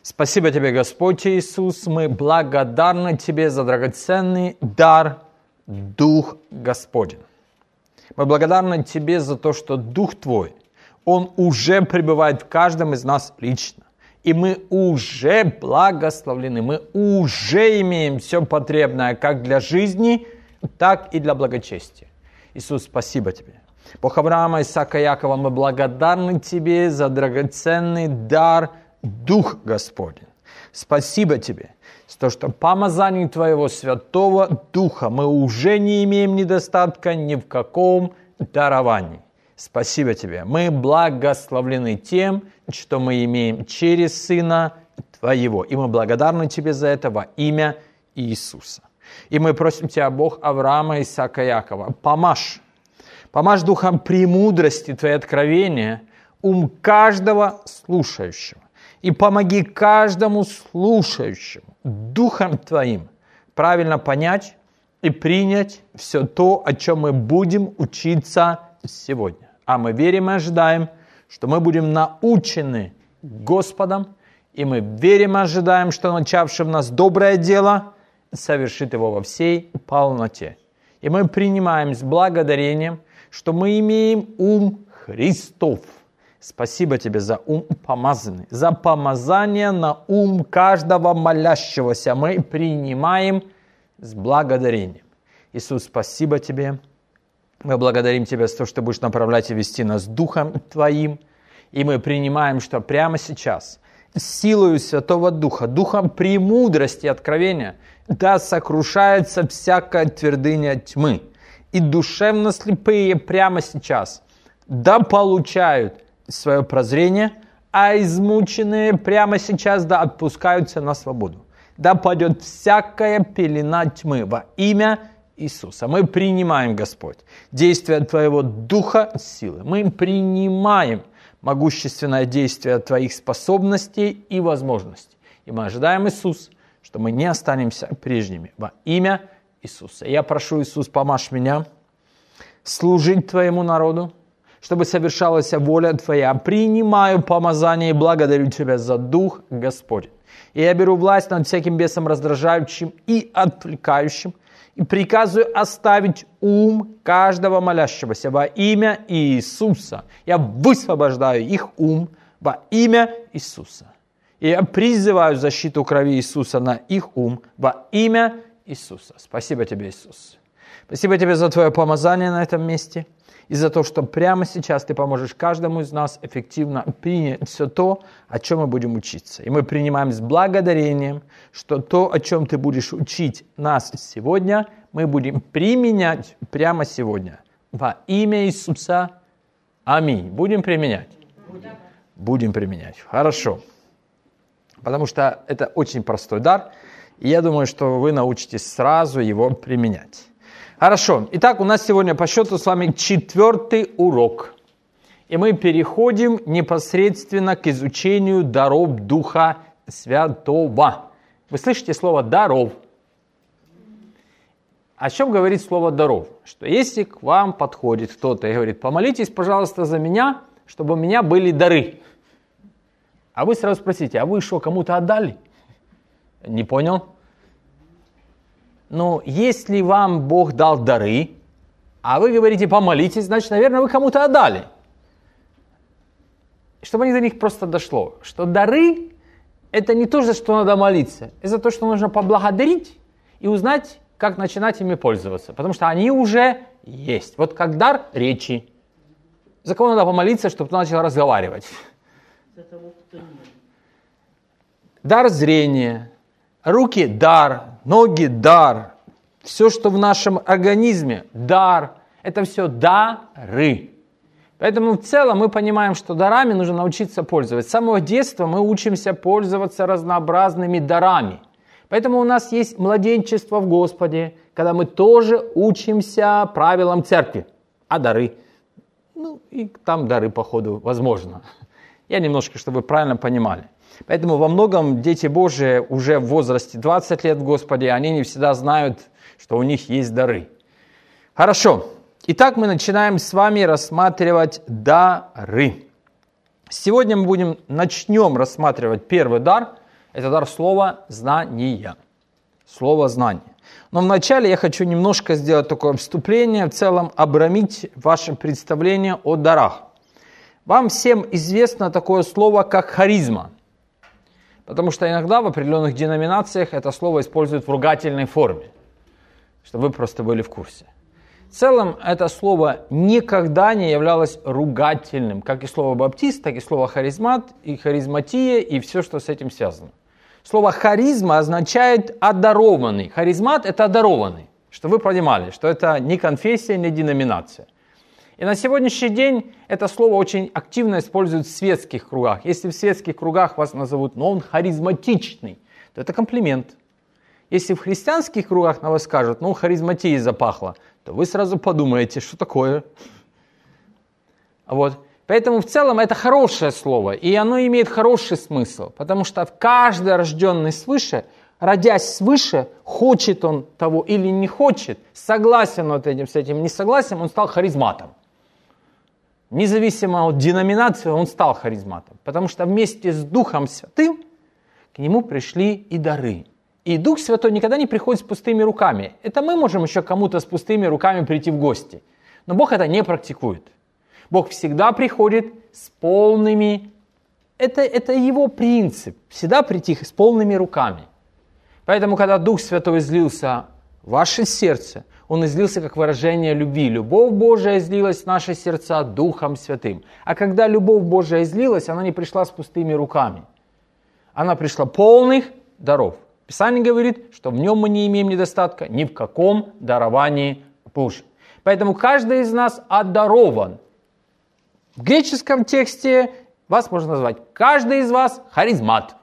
Спасибо Тебе, Господь Иисус, мы благодарны Тебе за драгоценный дар Дух Господень. Мы благодарны Тебе за то, что Дух Твой, Он уже пребывает в каждом из нас лично. И мы уже благословлены, мы уже имеем все потребное как для жизни, так и для благочестия. Иисус, спасибо Тебе. Бог Авраама, Исаака, Якова, мы благодарны Тебе за драгоценный дар Дух Господень. Спасибо Тебе за то, что по помазанию Твоего Святого Духа мы уже не имеем недостатка ни в каком даровании. Спасибо Тебе. Мы благословлены тем, что мы имеем через Сына Твоего. И мы благодарны Тебе за это во имя Иисуса. И мы просим Тебя, Бог Авраама, Исаака, Якова, помажь духом премудрости Твои откровения ум каждого слушающего. И помоги каждому слушающему Духом Твоим правильно понять и принять все то, о чем мы будем учиться сегодня. А мы верим и ожидаем, что мы будем научены Господом, и мы верим и ожидаем, что начавший в нас доброе дело совершит его во всей полноте. И мы принимаем с благодарением, что мы имеем ум Христов. Спасибо Тебе за ум помазанный, за помазание на ум каждого молящегося. Мы принимаем с благодарением. Иисус, спасибо Тебе. Мы благодарим Тебя за то, что Ты будешь направлять и вести нас Духом Твоим. И мы принимаем, что прямо сейчас силою Святого Духа, Духом премудрости и откровения, да сокрушается всякая твердыня тьмы. И душевно слепые прямо сейчас да получают свое прозрение, а измученные прямо сейчас да отпускаются на свободу. Да падет всякая пелена тьмы во имя Иисуса. Мы принимаем, Господь, действие Твоего Духа силы. Мы принимаем могущественное действие Твоих способностей и возможностей. И мы ожидаем, Иисус, что мы не останемся прежними во имя Иисуса. Я прошу, Иисус, помажь меня служить Твоему народу, чтобы совершалась воля Твоя. Принимаю помазание и благодарю Тебя за Дух Господень. И я беру власть над всяким бесом раздражающим и отвлекающим, и приказываю оставить ум каждого молящегося во имя Иисуса. Я высвобождаю их ум во имя Иисуса. И я призываю защиту крови Иисуса на их ум во имя Иисуса. Спасибо Тебе, Иисус. Спасибо Тебе за Твое помазание на этом месте. И за то, что прямо сейчас Ты поможешь каждому из нас эффективно принять все то, о чем мы будем учиться. И мы принимаем с благодарением, что то, о чем Ты будешь учить нас сегодня, мы будем применять прямо сегодня. Во имя Иисуса. Аминь. Будем применять? Будем применять. Хорошо. Потому что это очень простой дар. И я думаю, что вы научитесь сразу его применять. Хорошо. Итак, у нас сегодня по счету с вами 4-й урок. И мы переходим непосредственно к изучению даров Духа Святого. Вы слышите слово «даров»? О чем говорит слово «даров»? Что если к вам подходит кто-то и говорит: помолитесь, пожалуйста, за меня, чтобы у меня были дары. А вы сразу спросите: а вы что, кому-то отдали? Не понял? Но если вам Бог дал дары, а вы говорите помолитесь, значит, наверное, вы кому-то отдали. Чтобы до них просто дошло, что дары – это не то, за что надо молиться, это за то, что нужно поблагодарить и узнать, как начинать ими пользоваться. Потому что они уже есть. Вот как дар речи. За кого надо помолиться, чтобы ты начал разговаривать? Дар зрения. Руки – дар, ноги – дар. Все, что в нашем организме – дар. Это все дары. Поэтому в целом мы понимаем, что дарами нужно научиться пользоваться. С самого детства мы учимся пользоваться разнообразными дарами. Поэтому у нас есть младенчество в Господе, когда мы тоже учимся правилам церкви. А дары? Ну, и там дары, походу, возможно. Я немножко, чтобы вы правильно понимали. Поэтому во многом дети Божии уже в возрасте 20 лет в Господе, они не всегда знают, что у них есть дары. Хорошо. Итак, мы начинаем с вами рассматривать дары. Сегодня мы начнем рассматривать первый дар, Это дар слова знания. Слово знания. Но вначале я хочу немножко сделать такое вступление, в целом обрамить ваше представление о дарах. Вам всем известно такое слово, как харизма. Потому что иногда в определенных деноминациях это слово используют в ругательной форме. Чтобы вы просто были в курсе. В целом это слово никогда не являлось ругательным. Как и слово баптист, так и слово харизмат, и харизматия, и все, что с этим связано. Слово харизма означает одарованный. Харизмат – это одарованный. Чтобы вы понимали, что это не конфессия, не деноминация. И на сегодняшний день это слово очень активно используют в светских кругах. Если в светских кругах вас назовут, но он харизматичный, то это комплимент. Если в христианских кругах на вас скажут, ну, харизматией запахло, то вы сразу подумаете, что такое. Вот. Поэтому в целом это хорошее слово, и оно имеет хороший смысл, потому что каждый рожденный свыше, родясь свыше, хочет он того или не хочет, согласен он с этим, не согласен, он стал харизматом. Независимо от деноминации, он стал харизматом, потому что вместе с Духом Святым к нему пришли и дары. И Дух Святой никогда не приходит с пустыми руками. Это мы можем еще кому-то с пустыми руками прийти в гости. Но Бог это не практикует. Бог всегда приходит с полными... Это его принцип. Всегда прийти с полными руками. Поэтому, когда Дух Святой излился в ваше сердце, Он излился как выражение любви. Любовь Божия излилась в наши сердца Духом Святым. А когда любовь Божия излилась, она не пришла с пустыми руками. Она пришла полных даров. Писание говорит, что в нем мы не имеем недостатка ни в каком даровании Божьем. Поэтому каждый из нас одарован. В греческом тексте вас можно назвать каждый из вас харизмат.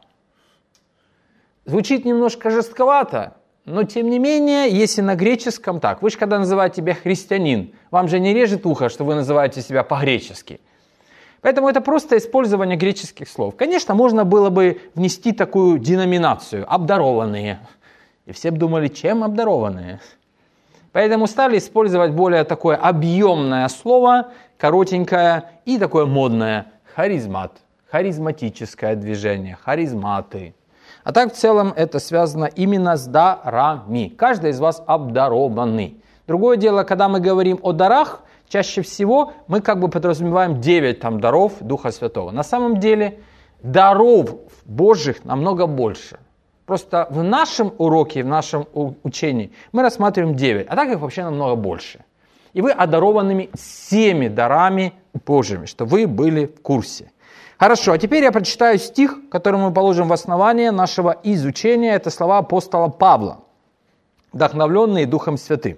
Звучит немножко жестковато, но тем не менее, если на греческом так, вы же когда называете себя христианин, вам же не режет ухо, что вы называете себя по-гречески. Поэтому это просто использование греческих слов. Конечно, можно было бы внести такую деноминацию – обдарованные. И все бы думали, чем обдарованные? Поэтому стали использовать более такое объемное слово, коротенькое и такое модное – харизмат. Харизматическое движение, харизматы. А так в целом это связано именно с дарами. Каждый из вас обдарованный. Другое дело, когда мы говорим о дарах, чаще всего мы как бы подразумеваем 9 даров Духа Святого. На самом деле даров Божьих намного больше. Просто в нашем уроке, в нашем учении мы рассматриваем 9, а так их вообще намного больше. И вы одарованными всеми дарами Божьими, что вы были в курсе. Хорошо, а теперь я прочитаю стих, который мы положим в основание нашего изучения. Это слова апостола Павла, вдохновленные Духом Святым.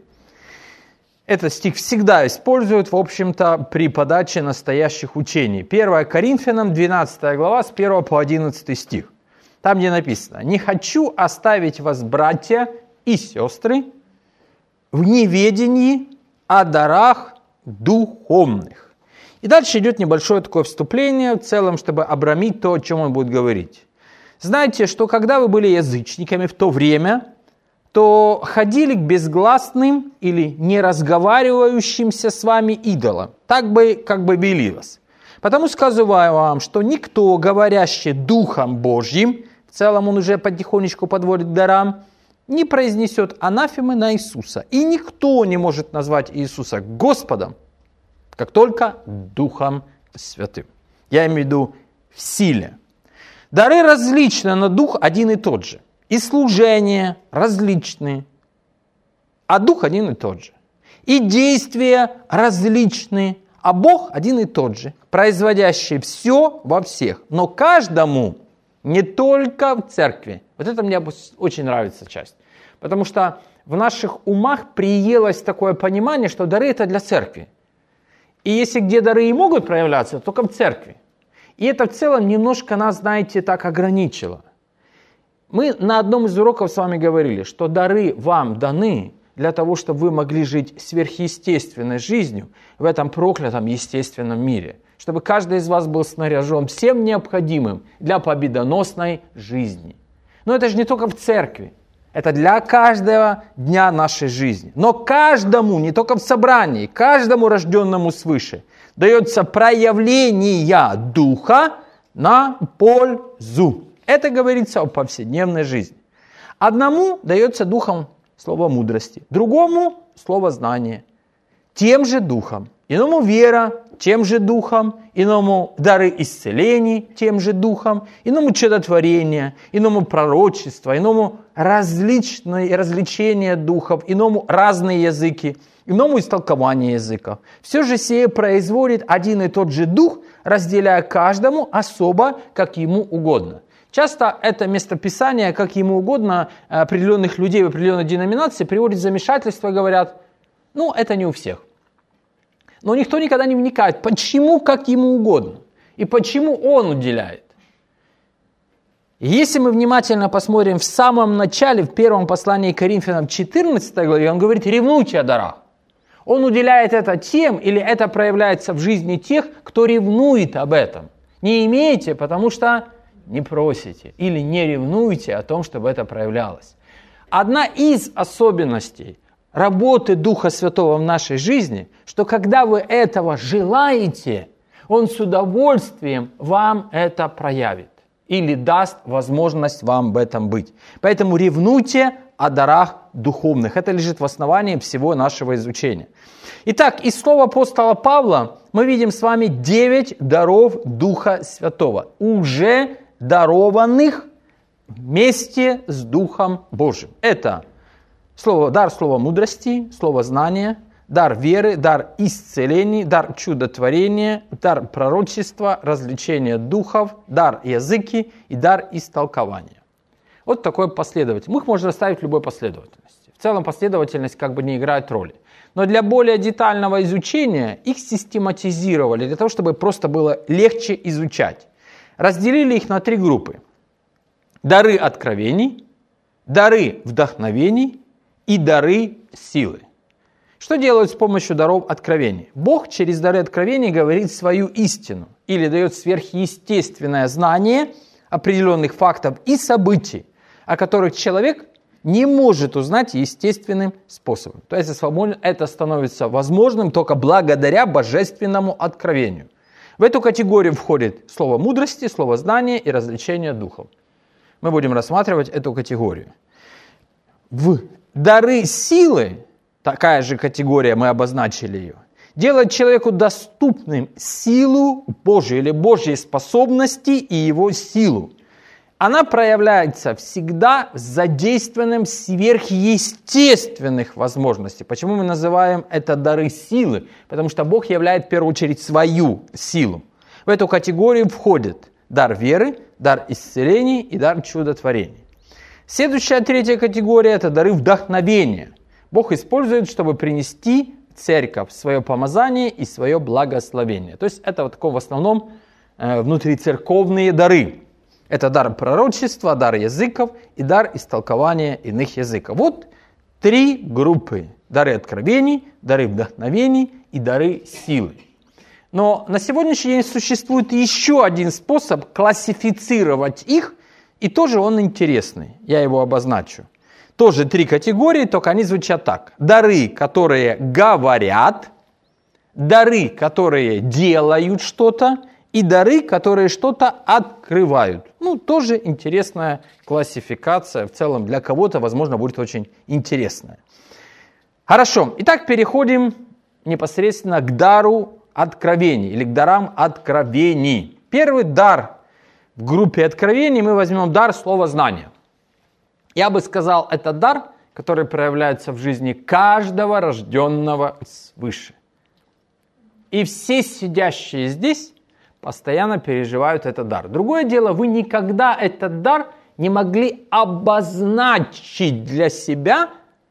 Этот стих всегда используют, в общем-то, при подаче настоящих учений. 1 Коринфянам, 12 глава, с 1 по 11 стих. Там, где написано: «Не хочу оставить вас, братья и сестры, в неведении о дарах духовных». И дальше идет небольшое такое вступление, в целом, чтобы обрамить то, о чем он будет говорить. Знаете, что когда вы были язычниками в то время, то ходили к безгласным или не разговаривающимся с вами идолам. Так бы, как бы вели вас. Потому сказываю вам, что никто, говорящий Духом Божьим, в целом он уже потихонечку подводит к дарам, не произнесет анафемы на Иисуса. И никто не может назвать Иисуса Господом, как только Духом Святым. Я имею в виду в силе. Дары различны, но Дух один и тот же. И служения различные, а Дух один и тот же. И действия различные, а Бог один и тот же, производящий все во всех, но каждому не только в церкви. Вот это мне очень нравится часть. Потому что в наших умах приелось такое понимание, что дары это для церкви. И если где дары и могут проявляться, то только в церкви. И это в целом немножко нас, знаете, так ограничило. Мы на одном из уроков с вами говорили, что дары вам даны для того, чтобы вы могли жить сверхъестественной жизнью в этом проклятом естественном мире. Чтобы каждый из вас был снаряжен всем необходимым для победоносной жизни. Но это же не только в церкви. Это для каждого дня нашей жизни. Но каждому, не только в собрании, каждому рожденному свыше, дается проявление Духа на пользу. Это говорится о повседневной жизни. Одному дается духом слово мудрости, другому слово знания, тем же духом. Иному вера, тем же духом, иному дары исцелений, тем же духом, иному чудотворение, иному пророчество, иному развлечения духов, иному разные языки, иному истолкование языков. Все же сие производит один и тот же дух, разделяя каждому особо, как ему угодно. Часто это местописание, как ему угодно, определенных людей в определенной деноминации приводит в замешательство и говорят, это не у всех. Но никто никогда не вникает, почему как ему угодно и почему он уделяет. Если мы внимательно посмотрим в самом начале, в первом послании к Коринфянам 14 главе, он говорит, ревнуйте о дарах. Он уделяет это тем, или это проявляется в жизни тех, кто ревнует об этом. Не имеете, потому что не просите, или не ревнуйте о том, чтобы это проявлялось. Одна из особенностей работы Духа Святого в нашей жизни, что когда вы этого желаете, Он с удовольствием вам это проявит или даст возможность вам в этом быть. Поэтому ревнуйте о дарах духовных. Это лежит в основании всего нашего изучения. Итак, из слова апостола Павла мы видим с вами 9 даров Духа Святого, уже дарованных вместе с Духом Божьим. Это дар слова мудрости, слово знания, дар веры, дар исцелений, дар чудотворения, дар пророчества, развлечения духов, дар языки и дар истолкования. Вот такой последовательность. Их можно расставить в любой последовательности. В целом последовательность не играет роли. Но для более детального изучения их систематизировали, для того, чтобы просто было легче изучать. Разделили их на 3 группы. Дары откровений, дары вдохновений и дары силы. Что делают с помощью даров откровений? Бог через дары откровений говорит свою истину или дает сверхъестественное знание определенных фактов и событий, о которых человек не может узнать естественным способом. То есть это становится возможным только благодаря божественному откровению. В эту категорию входит слово мудрости, слово знания и развлечения духов. Мы будем рассматривать эту категорию. В дары силы, такая же категория, мы обозначили ее, делает человеку доступным силу Божию или Божьи способности и его силу. Она проявляется всегда с задействованием сверхъестественных возможностей. Почему мы называем это дары силы? Потому что Бог являет в первую очередь свою силу. В эту категорию входит дар веры, дар исцелений и дар чудотворений. Следующая, 3 категория – это дары вдохновения. Бог использует, чтобы принести в церковь свое помазание и свое благословение. То есть это в основном внутрицерковные дары. Это дар пророчества, дар языков и дар истолкования иных языков. Вот 3 группы. Дары откровений, дары вдохновений и дары силы. Но на сегодняшний день существует еще один способ классифицировать их, и тоже он интересный. Я его обозначу. Тоже 3 категории, только они звучат так. Дары, которые говорят, дары, которые делают что-то, и дары, которые что-то открывают. Тоже интересная классификация. В целом для кого-то, возможно, будет очень интересная. Хорошо. Итак, переходим непосредственно к дару откровений или к дарам откровений. Первый дар в группе откровений мы возьмем дар слова знания. Я бы сказал, это дар, который проявляется в жизни каждого рожденного свыше. И все сидящие здесь постоянно переживают этот дар. Другое дело, вы никогда этот дар не могли обозначить для себя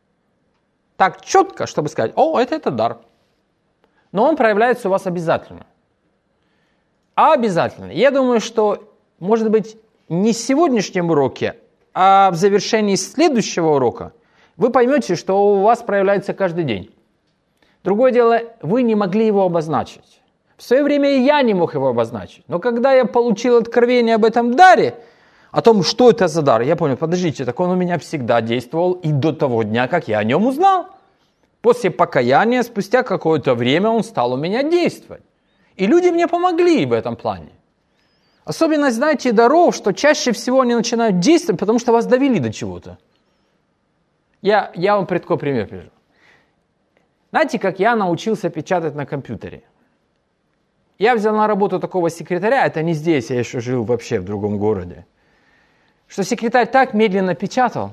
так четко, чтобы сказать, это дар. Но он проявляется у вас обязательно. Обязательно. Я думаю, что, может быть, не в сегодняшнем уроке, а в завершении следующего урока вы поймете, что у вас проявляется каждый день. Другое дело, вы не могли его обозначить. В свое время и я не мог его обозначить. Но когда я получил откровение об этом даре, о том, что это за дар, я понял, подождите, так он у меня всегда действовал и до того дня, как я о нем узнал. После покаяния, спустя какое-то время он стал у меня действовать. И люди мне помогли в этом плане. Особенность, знаете, даров, что чаще всего они начинают действовать, потому что вас довели до чего-то. Я вам такой пример приведу. Знаете, как я научился печатать на компьютере? Я взял на работу такого секретаря, это не здесь, я еще жил вообще в другом городе, что секретарь так медленно печатал,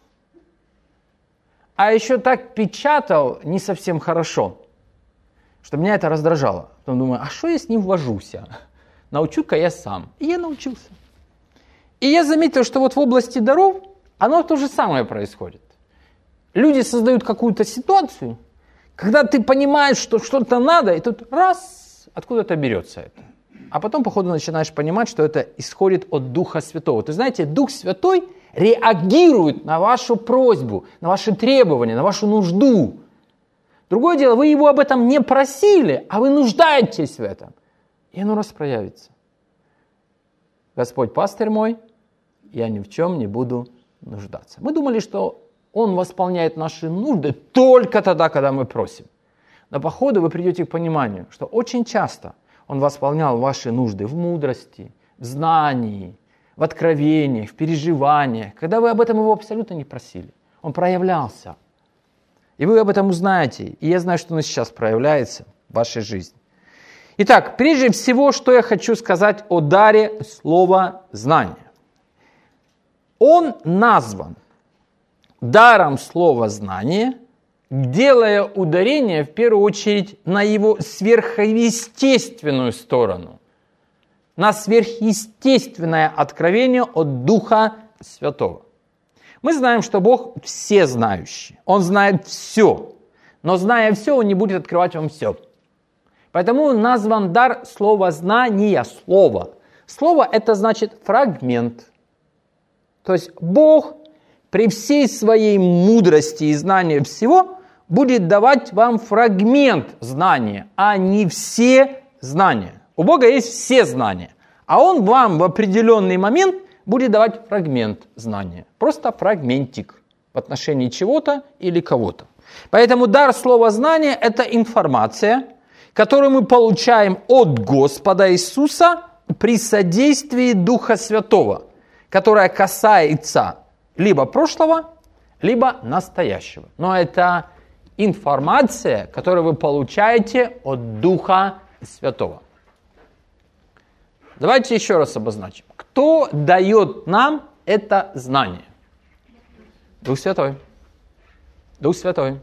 а еще так печатал не совсем хорошо, что меня это раздражало. Потом думаю, а что я с ним ввожусь? Научу-ка я сам. И я научился. И я заметил, что вот в области даров оно то же самое происходит. Люди создают какую-то ситуацию, когда ты понимаешь, что что-то надо, и тут раз, откуда-то берется это. А потом, по ходу, начинаешь понимать, что это исходит от Духа Святого. То знаете, Дух Святой реагирует на вашу просьбу, на ваши требования, на вашу нужду. Другое дело, вы его об этом не просили, а вы нуждаетесь в этом. И оно распроявится. Господь пастырь мой, я ни в чем не буду нуждаться. Мы думали, что Он восполняет наши нужды только тогда, когда мы просим. Но по ходу вы придете к пониманию, что очень часто Он восполнял ваши нужды в мудрости, в знании, в откровениях, в переживаниях, когда вы об этом Его абсолютно не просили. Он проявлялся. И вы об этом узнаете. И я знаю, что Он сейчас проявляется в вашей жизни. Итак, прежде всего, что я хочу сказать о даре слова знания. Он назван даром слова знания, делая ударение в первую очередь на его сверхъестественную сторону, на сверхъестественное откровение от Духа Святого. Мы знаем, что Бог всезнающий, Он знает все, но зная все, Он не будет открывать вам все. Поэтому назван дар слова знания, слово. Слово это значит фрагмент. То есть Бог при всей своей мудрости и знании всего будет давать вам фрагмент знания, а не все знания. У Бога есть все знания, а Он вам в определенный момент будет давать фрагмент знания. Просто фрагментик в отношении чего-то или кого-то. Поэтому дар слова знания – это информация, которую мы получаем от Господа Иисуса при содействии Духа Святого, которая касается либо прошлого, либо настоящего. Но это информация, которую вы получаете от Духа Святого. Давайте еще раз обозначим. Кто дает нам это знание? Дух Святой. Дух Святой.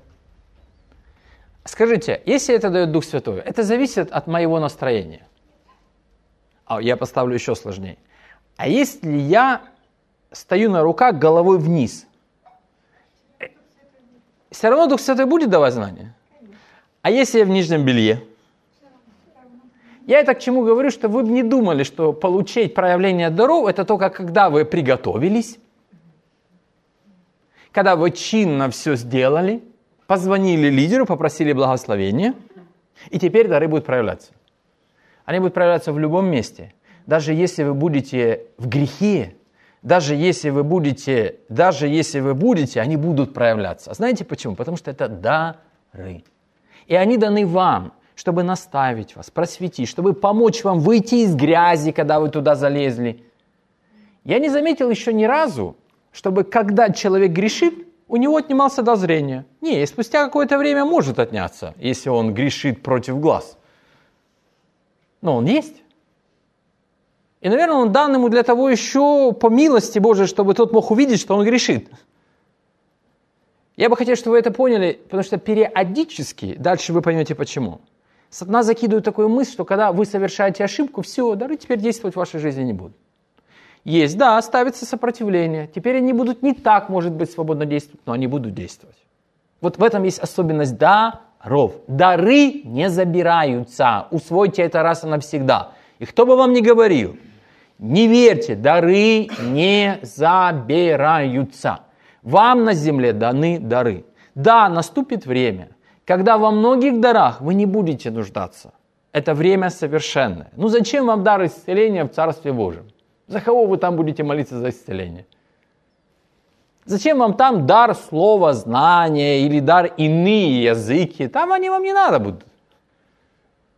Скажите, если это дает Дух Святой, это зависит от моего настроения. Я поставлю еще сложнее. А если я стою на руках головой вниз, все равно Дух Святой будет давать знания? А если я в нижнем белье? Я это к чему говорю, что вы бы не думали, что получить проявление даров – это только когда вы приготовились, когда вы чинно все сделали, позвонили лидеру, попросили благословения, и теперь дары будут проявляться. Они будут проявляться в любом месте. Даже если вы будете в грехе, даже если вы будете, они будут проявляться. Знаете почему? Потому что это дары. И они даны вам, чтобы наставить вас, просветить, чтобы помочь вам выйти из грязи, когда вы туда залезли. Я не заметил еще ни разу, чтобы когда человек грешит, у него отнимался дар зрения. Не, спустя какое-то время может отняться, если он грешит против глаз. Но он есть. И, наверное, он дан ему для того еще, по милости Божией, чтобы тот мог увидеть, что он грешит. Я бы хотел, чтобы вы это поняли, потому что периодически, дальше вы поймете почему, сатана закидывает такую мысль, что когда вы совершаете ошибку, все, дары теперь действовать в вашей жизни не будут. Есть, да, ставится сопротивление. Теперь они будут не так, может быть, свободно действовать, но они будут действовать. Вот в этом есть особенность даров. Дары не забираются. Усвойте это раз и навсегда. И кто бы вам ни говорил, не верьте, дары не забираются. Вам на земле даны дары. Да, наступит время, когда во многих дарах вы не будете нуждаться. Это время совершенное. Ну зачем вам дар исцеления в Царстве Божьем? За кого вы там будете молиться за исцеление? Зачем вам там дар слова знания или дар иные языки? Там они вам не надо будут.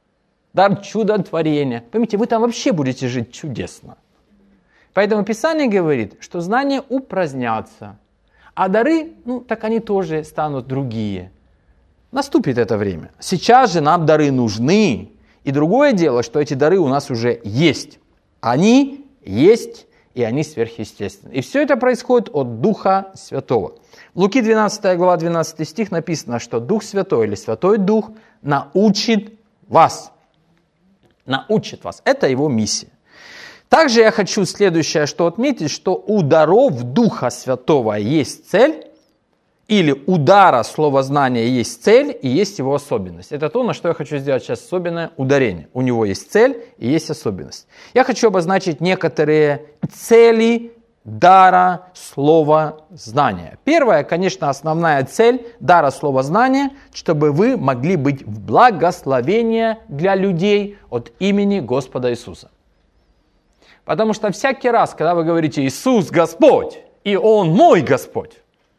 дар чудотворения. Поймите, вы там вообще будете жить чудесно. Поэтому Писание говорит, что знания упразднятся, а дары, так они тоже станут другие. Наступит это время. Сейчас же нам дары нужны. И другое дело, что эти дары у нас уже есть. Они есть, и они сверхъестественны. И все это происходит от Духа Святого. В Луки 12 глава 12 стих написано, что Дух Святой или Святой Дух научит вас. Научит вас. Это его миссия. Также я хочу следующее, что отметить, что у даров Духа Святого есть цель, или у дара словознания есть цель и есть его особенность. Это то, на что я хочу сделать сейчас особенное ударение. У него есть цель и есть особенность. Я хочу обозначить некоторые цели дара словознания. Первая, конечно, основная цель дара словознания, чтобы вы могли быть в благословении для людей от имени Господа Иисуса. Потому что всякий раз, когда вы говорите «Иисус Господь» и Он мой Господь,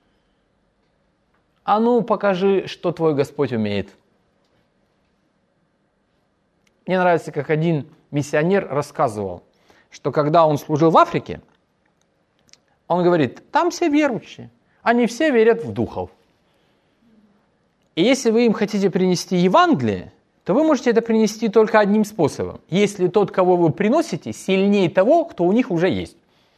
а ну покажи, что твой Господь умеет. Мне нравится, как один миссионер рассказывал, что когда он служил в Африке, он говорит, там все верующие, они все верят в духов. И если вы им хотите принести Евангелие, то вы можете это принести только одним способом. Если тот, кого вы приносите, сильнее того, кто у них уже есть.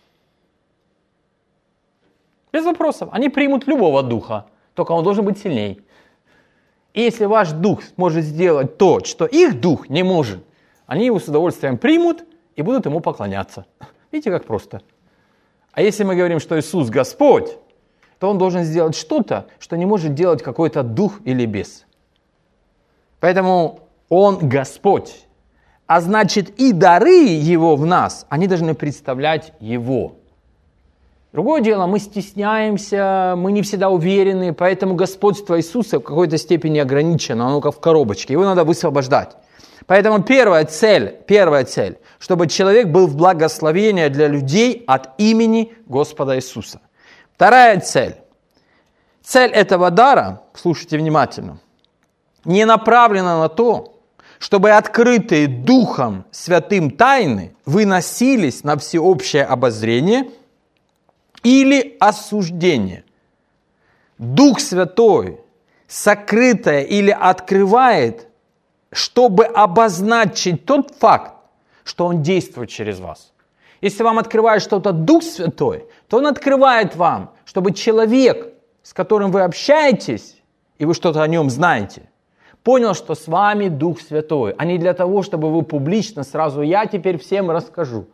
Без вопросов. Они примут любого духа, только он должен быть сильней. И если ваш дух может сделать то, что их дух не может, они его с удовольствием примут и будут ему поклоняться. Видите, как просто. А если мы говорим, что Иисус Господь, то он должен сделать что-то, что не может делать какой-то дух или бес. Поэтому он Господь. А значит, и дары его в нас, они должны представлять его. Другое дело, мы стесняемся, мы не всегда уверены, поэтому господство Иисуса в какой-то степени ограничено, оно как в коробочке, его надо высвобождать. Поэтому первая цель, чтобы человек был в благословении для людей от имени Господа Иисуса. Вторая цель этого дара, слушайте внимательно, не направлена на то, чтобы открытые Духом Святым тайны выносились на всеобщее обозрение или осуждение. Дух Святой сокрытое или открывает, чтобы обозначить тот факт, что Он действует через вас. Если вам открывает что-то Дух Святой, то Он открывает вам, чтобы человек, с которым вы общаетесь, и вы что-то о нем знаете, понял, что с вами Дух Святой, а не для того, чтобы вы публично сразу «я теперь всем расскажу».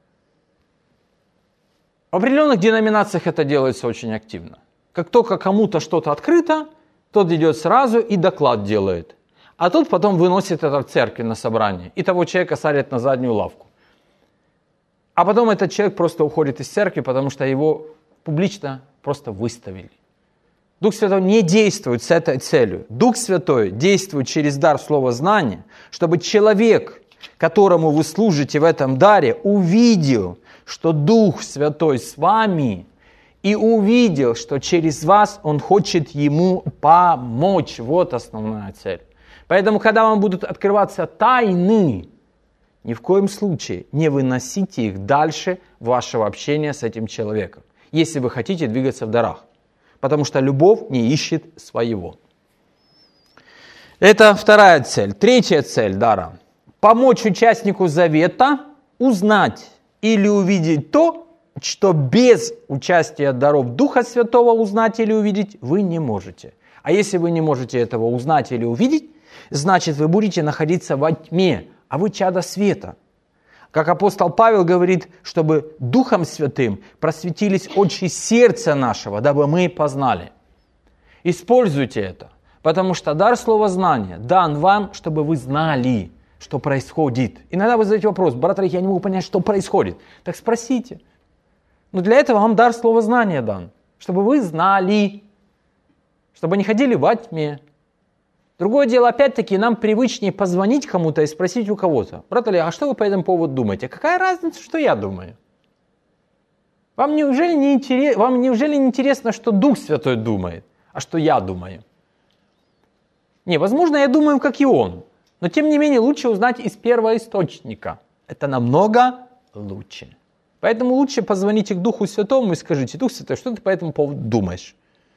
В определенных деноминациях это делается очень активно. Как только кому-то что-то открыто, тот идет сразу и доклад делает. А тот потом выносит это в церкви на собрание. И того человека садят на заднюю лавку. А потом этот человек просто уходит из церкви, потому что его публично просто выставили. Дух Святой не действует с этой целью. Дух Святой действует через дар словознания, чтобы человек, которому вы служите в этом даре, увидел, что Дух Святой с вами, и увидел, что через вас Он хочет ему помочь. Вот основная цель. Поэтому, когда вам будут открываться тайны, ни в коем случае не выносите их дальше вашего общения с этим человеком, если вы хотите двигаться в дарах. Потому что любовь не ищет своего. Это вторая цель. Третья цель дара. Помочь участнику завета узнать или увидеть то, что без участия даров Духа Святого узнать или увидеть вы не можете. А если вы не можете этого узнать или увидеть, значит вы будете находиться во тьме, а вы чадо света. Как апостол Павел говорит, чтобы Духом Святым просветились очи сердца нашего, дабы мы познали. Используйте это, потому что дар словознания дан вам, чтобы вы знали, что происходит. Иногда вы задаете вопрос: брат Олег, я не могу понять, что происходит. Так спросите. Но для этого вам дар словознания дан, чтобы вы знали, чтобы не ходили во тьме. Другое дело, опять-таки, нам привычнее позвонить кому-то и спросить у кого-то: брат Олег, а что вы по этому поводу думаете? Какая разница, что я думаю? Вам неужели не интересно, что Дух Святой думает, а что я думаю? Не, возможно, я думаю, как и Он. Но тем не менее лучше узнать из первоисточника. Это намного лучше. Поэтому лучше позвоните к Духу Святому и скажите: Дух Святой, что ты по этому поводу думаешь?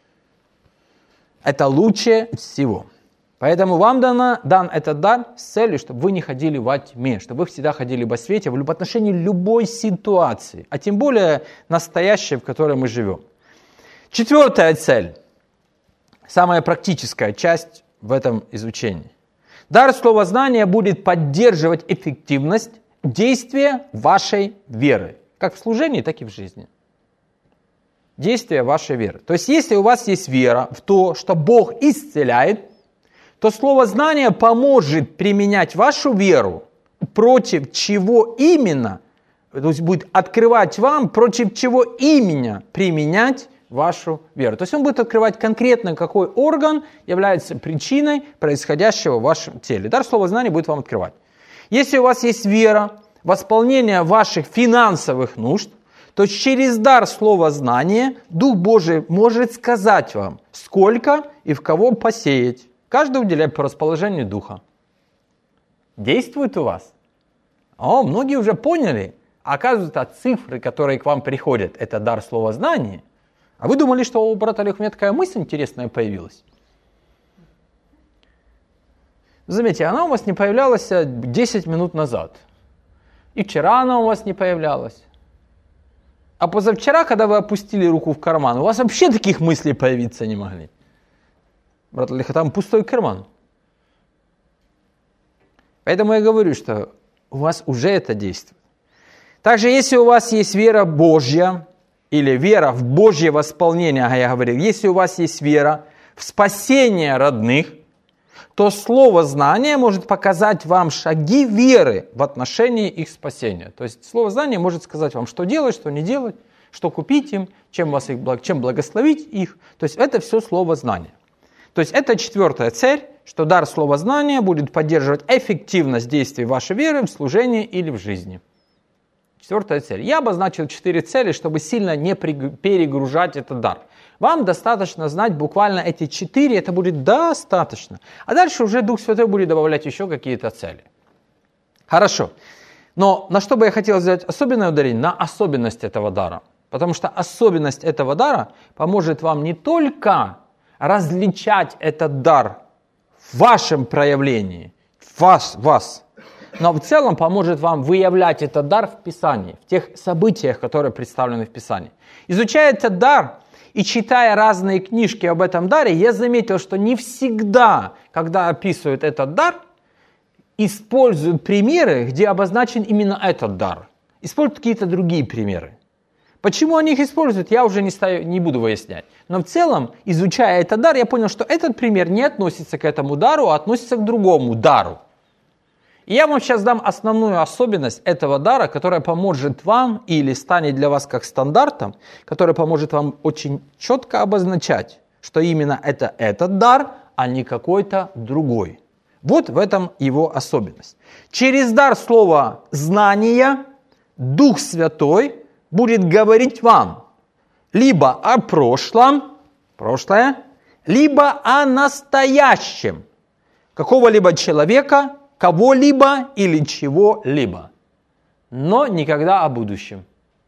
Это лучше всего. Поэтому вам дан этот дар с целью, чтобы вы не ходили во тьме, чтобы вы всегда ходили во свете в отношении любой ситуации, а тем более настоящей, в которой мы живем. Четвертая цель, самая практическая часть в этом изучении. Дар словознания будет поддерживать эффективность действия вашей веры, как в служении, так и в жизни. Действие вашей веры. То есть, если у вас есть вера в то, что Бог исцеляет, то слово знания поможет применять вашу веру против чего именно, то есть будет открывать вам, против чего именно применять вашу веру. То есть он будет открывать конкретно, какой орган является причиной происходящего в вашем теле. Дар слова знания будет вам открывать. Если у вас есть вера в восполнение ваших финансовых нужд, то через дар слова знания Дух Божий может сказать вам, сколько и в кого посеять. Каждый уделяет по расположению Духа. Действует у вас? Многие уже поняли. Оказывается, цифры, которые к вам приходят, это дар слова знания. А вы думали, что у брата Олега у меня такая мысль интересная появилась? Заметьте, она у вас не появлялась 10 минут назад. И вчера она у вас не появлялась. А позавчера, когда вы опустили руку в карман, у вас вообще таких мыслей появиться не могли. Брат Олег, там пустой карман. Поэтому я говорю, что у вас уже это действует. Также, если у вас есть вера Божья, или вера в Божье восполнение, я говорил, если у вас есть вера в спасение родных, то слово знания может показать вам шаги веры в отношении их спасения. То есть слово знания может сказать вам, что делать, что не делать, что купить им, чем благословить их. То есть это все слово знания. То есть это четвертая цель, что дар слова знания будет поддерживать эффективность действий вашей веры в служении или в жизни. Четвертая цель. Я обозначил 4 цели, чтобы сильно не перегружать этот дар. Вам достаточно знать буквально эти 4, это будет достаточно. А дальше уже Дух Святой будет добавлять еще какие-то цели. Хорошо. Но на что бы я хотел сделать особенное ударение? На особенность этого дара. Потому что особенность этого дара поможет вам не только различать этот дар в вашем проявлении, вас, но в целом поможет вам выявлять этот дар в Писании, в тех событиях, которые представлены в Писании. Изучая этот дар и читая разные книжки об этом даре, я заметил, что не всегда, когда описывают этот дар, используют примеры, где обозначен именно этот дар. Используют какие-то другие примеры. Почему они их используют, я уже не буду выяснять. Но в целом, изучая этот дар, я понял, что этот пример не относится к этому дару, а относится к другому дару. И я вам сейчас дам основную особенность этого дара, которая поможет вам или станет для вас как стандартом, которая поможет вам очень четко обозначать, что именно это этот дар, а не какой-то другой. Вот в этом его особенность. Через дар слова «знания» Дух Святой будет говорить вам либо о прошлом, прошлое, либо о настоящем какого-либо человека, кого-либо или чего-либо, но никогда о будущем.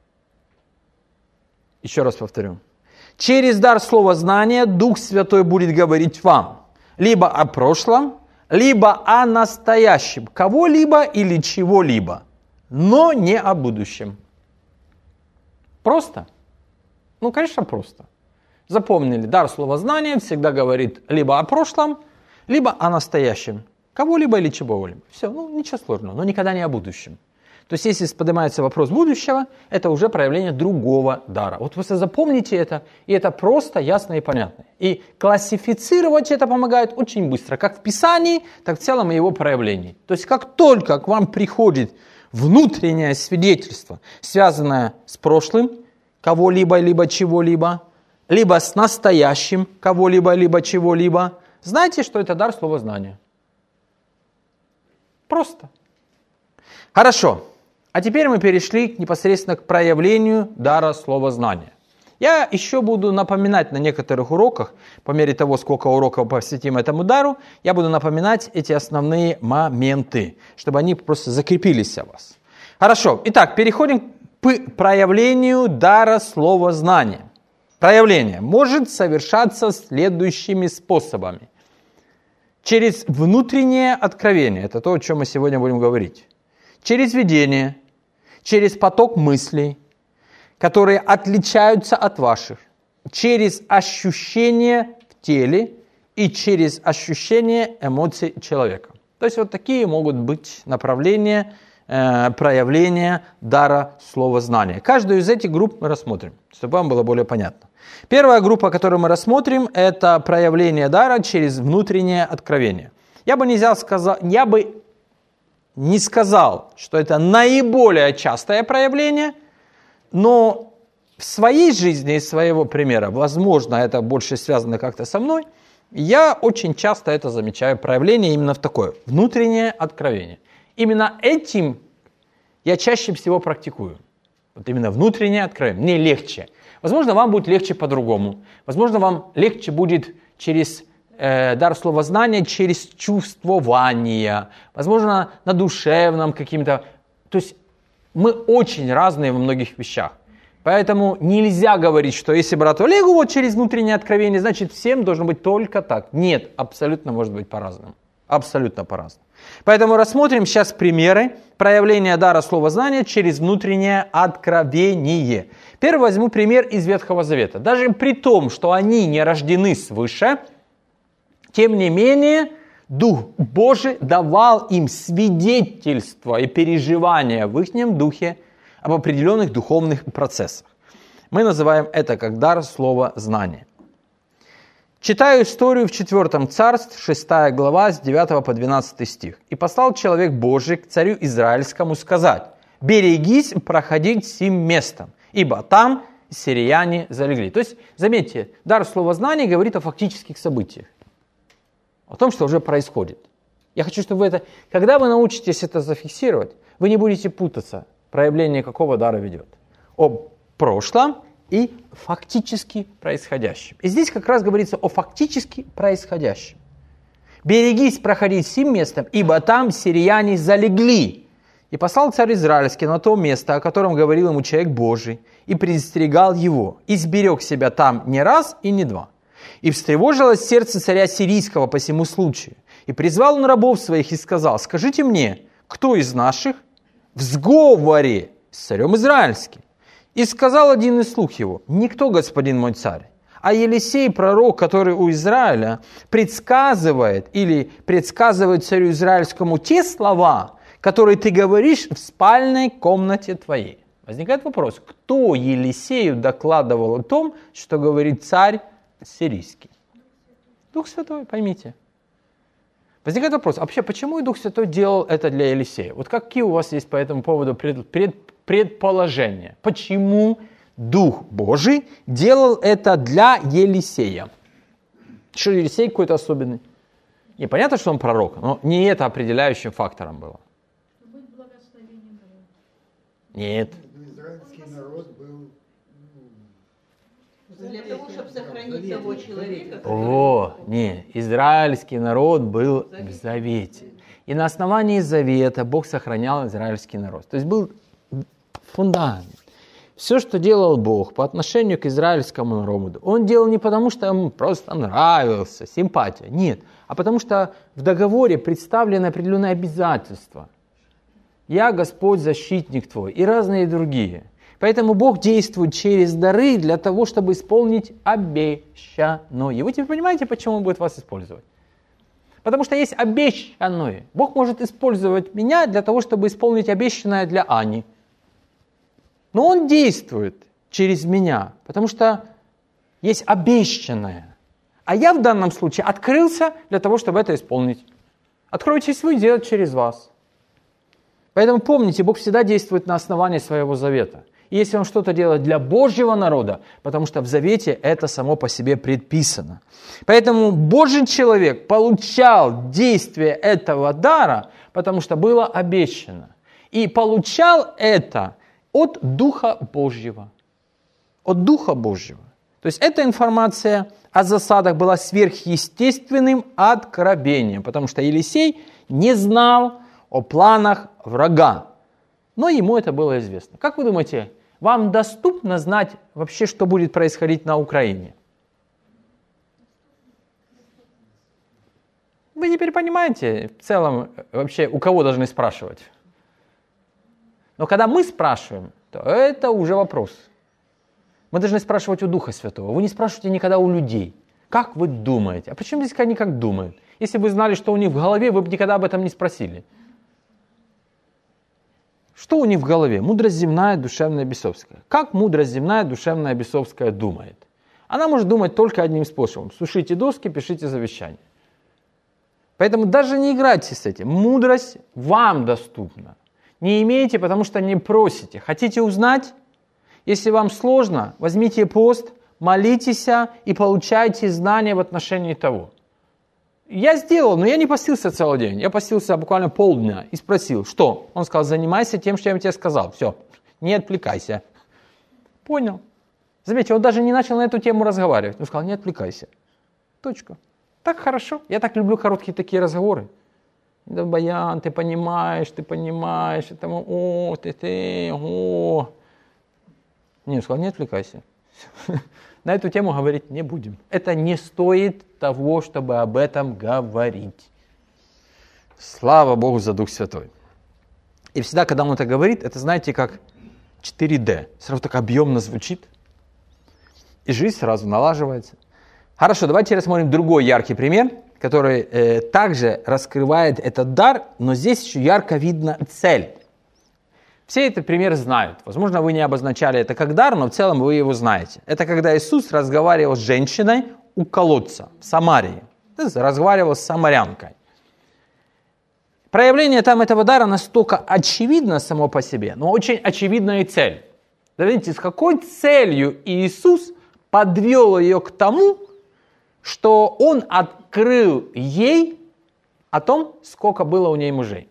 Еще раз повторю. Через дар слова знания Дух Святой будет говорить вам либо о прошлом, либо о настоящем, кого-либо или чего-либо, но не о будущем. Просто? Конечно, просто. Запомнили, дар слова знания всегда говорит либо о прошлом, либо о настоящем. Кого-либо или чего-либо. Все, ничего сложного, но никогда не о будущем. То есть, если поднимается вопрос будущего, это уже проявление другого дара. Вот просто запомните это, и это просто, ясно и понятно. И классифицировать это помогает очень быстро, как в Писании, так в целом и его проявлении. То есть, как только к вам приходит внутреннее свидетельство, связанное с прошлым, кого-либо, либо чего-либо, либо с настоящим, кого-либо, либо чего-либо, знайте, что это дар слова знания. Просто. Хорошо. А теперь мы перешли непосредственно к проявлению дара слова знания. Я еще буду напоминать на некоторых уроках, по мере того, сколько уроков посвятим этому дару, я буду напоминать эти основные моменты, чтобы они просто закрепились у вас. Хорошо, итак, переходим к проявлению дара слова знания. Проявление может совершаться следующими способами. Через внутреннее откровение, это то, о чем мы сегодня будем говорить. Через видение, через поток мыслей, которые отличаются от ваших, через ощущения в теле и через ощущение эмоций человека. То есть вот такие могут быть направления, проявления дара слова знания. Каждую из этих групп мы рассмотрим, чтобы вам было более понятно. Первая группа, которую мы рассмотрим, это проявление дара через внутреннее откровение. Я бы не сказал, что это наиболее частое проявление, но в своей жизни, из своего примера, возможно, это больше связано как-то со мной, я очень часто это замечаю, проявление именно в такое, внутреннее откровение. Именно этим я чаще всего практикую. Вот именно внутреннее откровение. Мне легче. Возможно, вам будет легче по-другому. Возможно, вам легче будет через дар слова знания, через чувствование. Возможно, на душевном каким-то. То есть мы очень разные во многих вещах. Поэтому нельзя говорить, что если брату Олегу вот через внутреннее откровение, значит всем должно быть только так. Нет, абсолютно может быть по-разному. Абсолютно по-разному. Поэтому рассмотрим сейчас примеры проявления дара слова знания через внутреннее откровение. Первый возьму пример из Ветхого Завета. Даже при том, что они не рождены свыше, тем не менее, Дух Божий давал им свидетельство и переживания в их духе об определенных духовных процессах. Мы называем это как дар слова знания. Читаю историю в 4 Царств, 6 глава, с 9 по 12 стих. «И послал человек Божий к царю Израильскому сказать: берегись проходить сим местом, ибо там сирияне залегли». То есть, заметьте, дар слова знания говорит о фактических событиях, о том, что уже происходит. Я хочу, чтобы вы это, когда вы научитесь это зафиксировать, вы не будете путаться, проявление какого дара ведет. О прошлом и фактически происходящем. И здесь как раз говорится о фактически происходящем. «Берегись проходить сим местом, ибо там сирияне залегли. И послал царь Израильский на то место, о котором говорил ему человек Божий, и предостерегал его, и сберег себя там не раз и не два. И встревожилось сердце царя сирийского по сему случаю. И призвал он рабов своих и сказал: скажите мне, кто из наших в сговоре с царем Израильским? И сказал один из слуг его: никто, господин мой царь, а Елисей, пророк, который у Израиля, предсказывает царю Израильскому те слова, которые ты говоришь в спальной комнате твоей. Возникает вопрос, кто Елисею докладывал о том, что говорит царь сирийский? Дух Святой, поймите. Возникает вопрос, а вообще, почему и Дух Святой делал это для Елисея? Вот какие у вас есть по этому поводу предположения? Почему Дух Божий делал это для Елисея? Что Елисей какой-то особенный? Непонятно, что он пророк, но не это определяющим фактором было. Быть благословением народа. Нет. Израильский народ был Для того, чтобы сохранить того человека, Не, израильский народ был в завете. И на основании завета Бог сохранял израильский народ. То есть был фундамент. Все, что делал Бог по отношению к израильскому народу, Он делал не потому, что ему просто нравился, симпатия. Нет, а потому что в договоре представлены определенные обязательства. «Я, Господь, защитник твой» и разные другие. Поэтому Бог действует через дары для того, чтобы исполнить обещанное. Вы теперь понимаете, почему Он будет вас использовать? Потому что есть обещанное. Бог может использовать меня для того, чтобы исполнить обещанное для Ани. Но Он действует через меня, потому что есть обещанное. А я в данном случае открылся для того, чтобы это исполнить. Откройтесь вы, делать через вас. Поэтому помните, Бог всегда действует на основании своего завета. И если Он что-то делает для Божьего народа, потому что в завете это само по себе предписано. Поэтому Божий человек получал действие этого дара, потому что было обещано. И получал это от Духа Божьего. от Духа Божьего. То есть эта информация о засадах была сверхъестественным откровением, потому что Елисей не знал о планах врага, но ему это было известно. Как вы думаете, вам доступно знать вообще, что будет происходить на Украине? Вы теперь понимаете, в целом, вообще, у кого должны спрашивать? Но когда мы спрашиваем, то это уже вопрос. Мы должны спрашивать у Духа Святого. Вы не спрашиваете никогда у людей. Как вы думаете? А почему здесь они как думают? Если бы знали, что у них в голове, вы бы никогда об этом не спросили. Что у них в голове? Мудрость земная, душевная, бесовская. Как мудрость земная, душевная, бесовская думает? Она может думать только одним способом. Сушите доски, пишите завещание. Поэтому даже не играйте с этим. Мудрость вам доступна. Не имеете, потому что не просите. Хотите узнать? Если вам сложно, возьмите пост, молитесь и получайте знания в отношении того. Я сделал, но я не постился целый день. Я постился буквально полдня и спросил, что? Он сказал, занимайся тем, что я тебе сказал. Все, не отвлекайся. Понял. Заметьте, он даже не начал на эту тему разговаривать. Он сказал, не отвлекайся. Точка. Так хорошо. Я так люблю короткие такие разговоры. Да, Баян, ты понимаешь, этому, о. Не, он сказал, не отвлекайся. На эту тему говорить не будем. Это не стоит того, чтобы об этом говорить. Слава Богу за Дух Святой. И всегда, когда он это говорит, это, знаете, как 4D. Сразу так объемно звучит. И жизнь сразу налаживается. Хорошо, давайте рассмотрим другой яркий пример, который также раскрывает этот дар, но здесь еще ярко видна цель. Все этот пример знают. Возможно, вы не обозначали это как дар, но в целом вы его знаете. Это когда Иисус разговаривал с женщиной у колодца в Самарии. Разговаривал с самарянкой. Проявление там этого дара настолько очевидно само по себе, но очень очевидна и цель. Смотрите, с какой целью Иисус подвел ее к тому, что Он открыл ей о том, сколько было у ней мужей.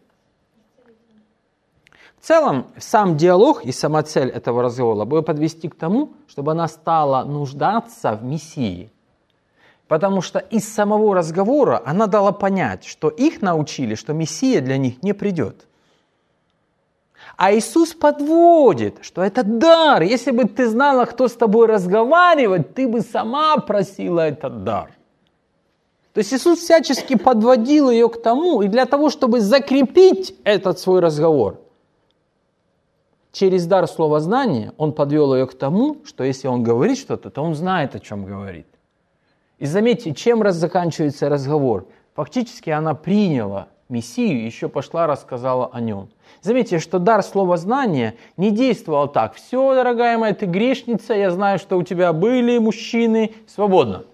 В целом, сам диалог и сама цель этого разговора была подвести к тому, чтобы она стала нуждаться в Мессии. Потому что из самого разговора она дала понять, что их научили, что Мессия для них не придет. А Иисус подводит, что это дар. Если бы ты знала, кто с тобой разговаривает, ты бы сама просила этот дар. То есть Иисус всячески подводил ее к тому, и для того, чтобы закрепить этот свой разговор, через дар словознания он подвел ее к тому, что если он говорит что-то, то он знает, о чем говорит. И заметьте, чем заканчивается разговор. Фактически она приняла Мессию и еще пошла рассказала о нем. Заметьте, что дар словознания не действовал так. Все, дорогая моя, ты грешница, я знаю, что у тебя были мужчины, свободно.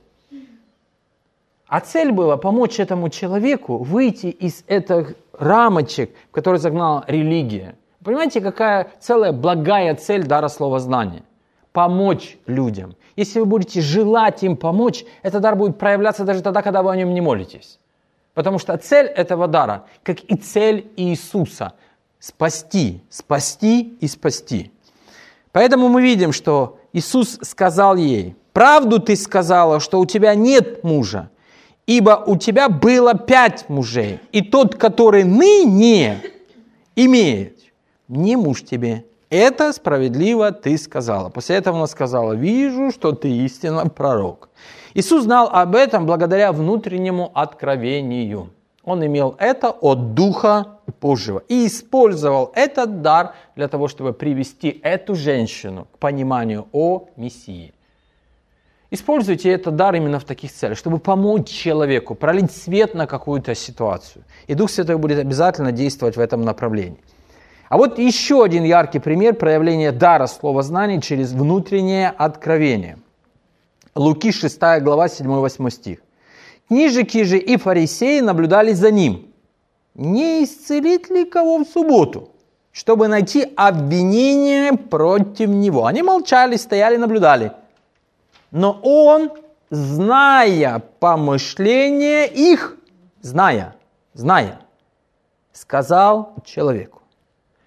А цель была помочь этому человеку выйти из этих рамочек, в которые загнала религия. Понимаете, какая целая благая цель дара словознания? Помочь людям. Если вы будете желать им помочь, этот дар будет проявляться даже тогда, когда вы о нем не молитесь. Потому что цель этого дара, как и цель Иисуса, спасти, спасти и спасти. Поэтому мы видим, что Иисус сказал ей, «Правду ты сказала, что у тебя нет мужа, ибо у тебя было 5 мужей, и тот, который ныне имеет, не муж тебе. Это справедливо ты сказала». После этого она сказала, «Вижу, что ты истинно пророк». Иисус знал об этом благодаря внутреннему откровению. Он имел это от Духа Божьего и использовал этот дар для того, чтобы привести эту женщину к пониманию о Мессии. Используйте этот дар именно в таких целях, чтобы помочь человеку, пролить свет на какую-то ситуацию. И Дух Святой будет обязательно действовать в этом направлении. А вот еще один яркий пример проявления дара словознания через внутреннее откровение. Луки 6 глава 7-8 стих. «Книжники же и фарисеи наблюдали за ним, не исцелит ли кого в субботу, чтобы найти обвинение против него». Они молчали, стояли, наблюдали. Но он, зная помышления их, зная, сказал человеку,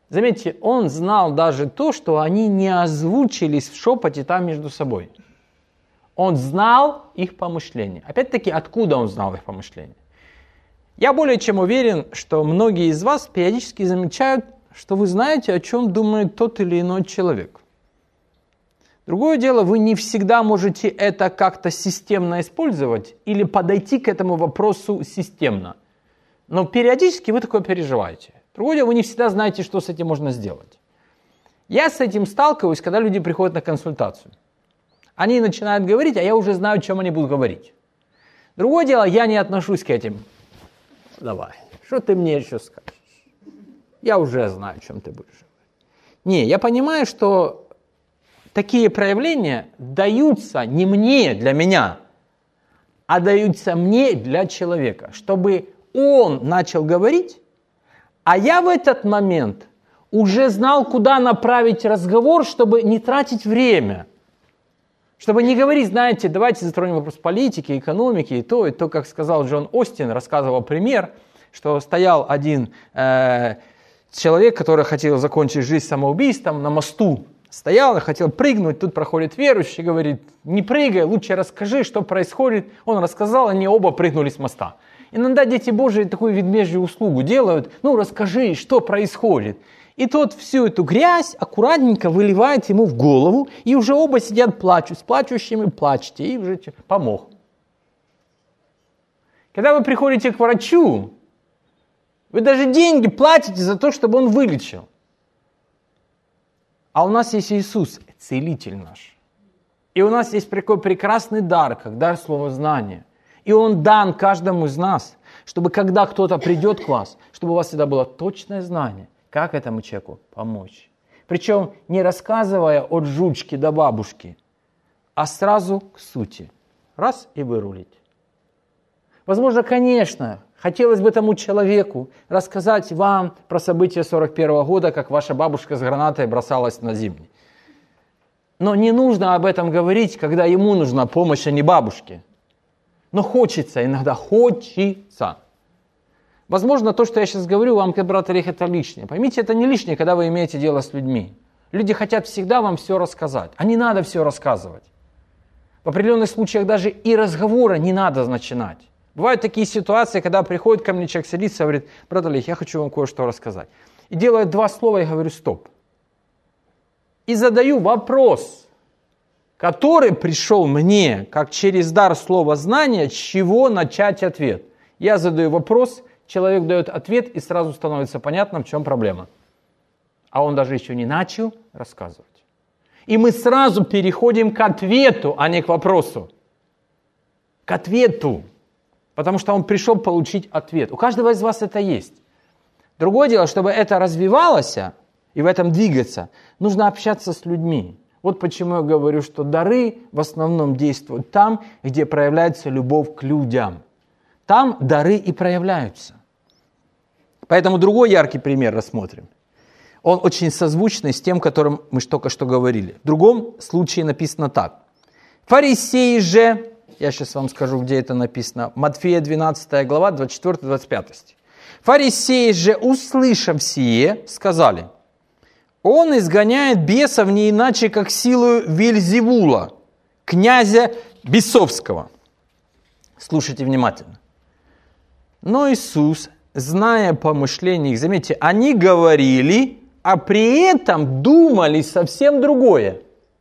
Заметьте, он знал даже то, что они не озвучились в шепоте там между собой. Он знал их помышления. Опять-таки, откуда он знал их помышления? Я более чем уверен, что многие из вас периодически замечают, что вы знаете, о чем думает тот или иной человек. Другое дело, вы не всегда можете это как-то системно использовать или подойти к этому вопросу системно. Но периодически вы такое переживаете. Другое дело, вы не всегда знаете, что с этим можно сделать. Я с этим сталкиваюсь, когда люди приходят на консультацию. Они начинают говорить, а я уже знаю, о чем они будут говорить. Другое дело, я не отношусь к этим. Давай, что ты мне еще скажешь? Я уже знаю, о чем ты будешь говорить. Не, я понимаю, что такие проявления даются не мне, для меня, а даются мне для человека, чтобы он начал говорить, а я в этот момент уже знал, куда направить разговор, чтобы не тратить время. Чтобы не говорить, знаете, давайте затронем вопрос политики, экономики, и то, как сказал Джон Остин, рассказывал пример, что стоял один человек, который хотел закончить жизнь самоубийством, на мосту стоял и хотел прыгнуть, тут проходит верующий, говорит, не прыгай, лучше расскажи, что происходит. Он рассказал, они оба прыгнули с моста. Иногда дети Божии такую ведмежью услугу делают, расскажи, что происходит. И тот всю эту грязь аккуратненько выливает ему в голову, и уже оба сидят плачут, с плачущими плачете, и уже помог. Когда вы приходите к врачу, вы даже деньги платите за то, чтобы он вылечил. А у нас есть Иисус, целитель наш. И у нас есть такой прекрасный дар, как дар словознания. И он дан каждому из нас, чтобы когда кто-то придет к вас, чтобы у вас всегда было точное знание, как этому человеку помочь. Причем не рассказывая от жучки до бабушки, а сразу к сути. Раз и вырулить. Возможно, конечно, хотелось бы тому человеку рассказать вам про события 41 года, как ваша бабушка с гранатой бросалась на зимний. Но не нужно об этом говорить, когда ему нужна помощь, а не бабушке. Но хочется, иногда хочется. Возможно, то, что я сейчас говорю, вам, как брат Олег, это лишнее. Поймите, это не лишнее, когда вы имеете дело с людьми. Люди хотят всегда вам все рассказать, а не надо все рассказывать. В определенных случаях даже и разговора не надо начинать. Бывают такие ситуации, когда приходит ко мне человек, садится и говорит, брат Олег, я хочу вам кое-что рассказать. И делает 2 слова, и говорю, стоп. И задаю вопрос, который пришел мне, как через дар слова знания, с чего начать ответ. Я задаю вопрос, человек дает ответ, и сразу становится понятно, в чем проблема. А он даже еще не начал рассказывать. И мы сразу переходим к ответу, а не к вопросу. К ответу. Потому что он пришел получить ответ. У каждого из вас это есть. Другое дело, чтобы это развивалось и в этом двигаться, нужно общаться с людьми. Вот почему я говорю, что дары в основном действуют там, где проявляется любовь к людям. Там дары и проявляются. Поэтому другой яркий пример рассмотрим. Он очень созвучный с тем, которым мы только что говорили. В другом случае написано так. Фарисеи же, я сейчас вам скажу, где это написано, Матфея 12 глава, 24-25 стих. Фарисеи же, услышав сие, сказали, он изгоняет бесов не иначе, как силою Вельзевула, князя бесовского. Слушайте внимательно. Но Иисус, зная помышления их, заметьте, они говорили, а при этом думали совсем другое.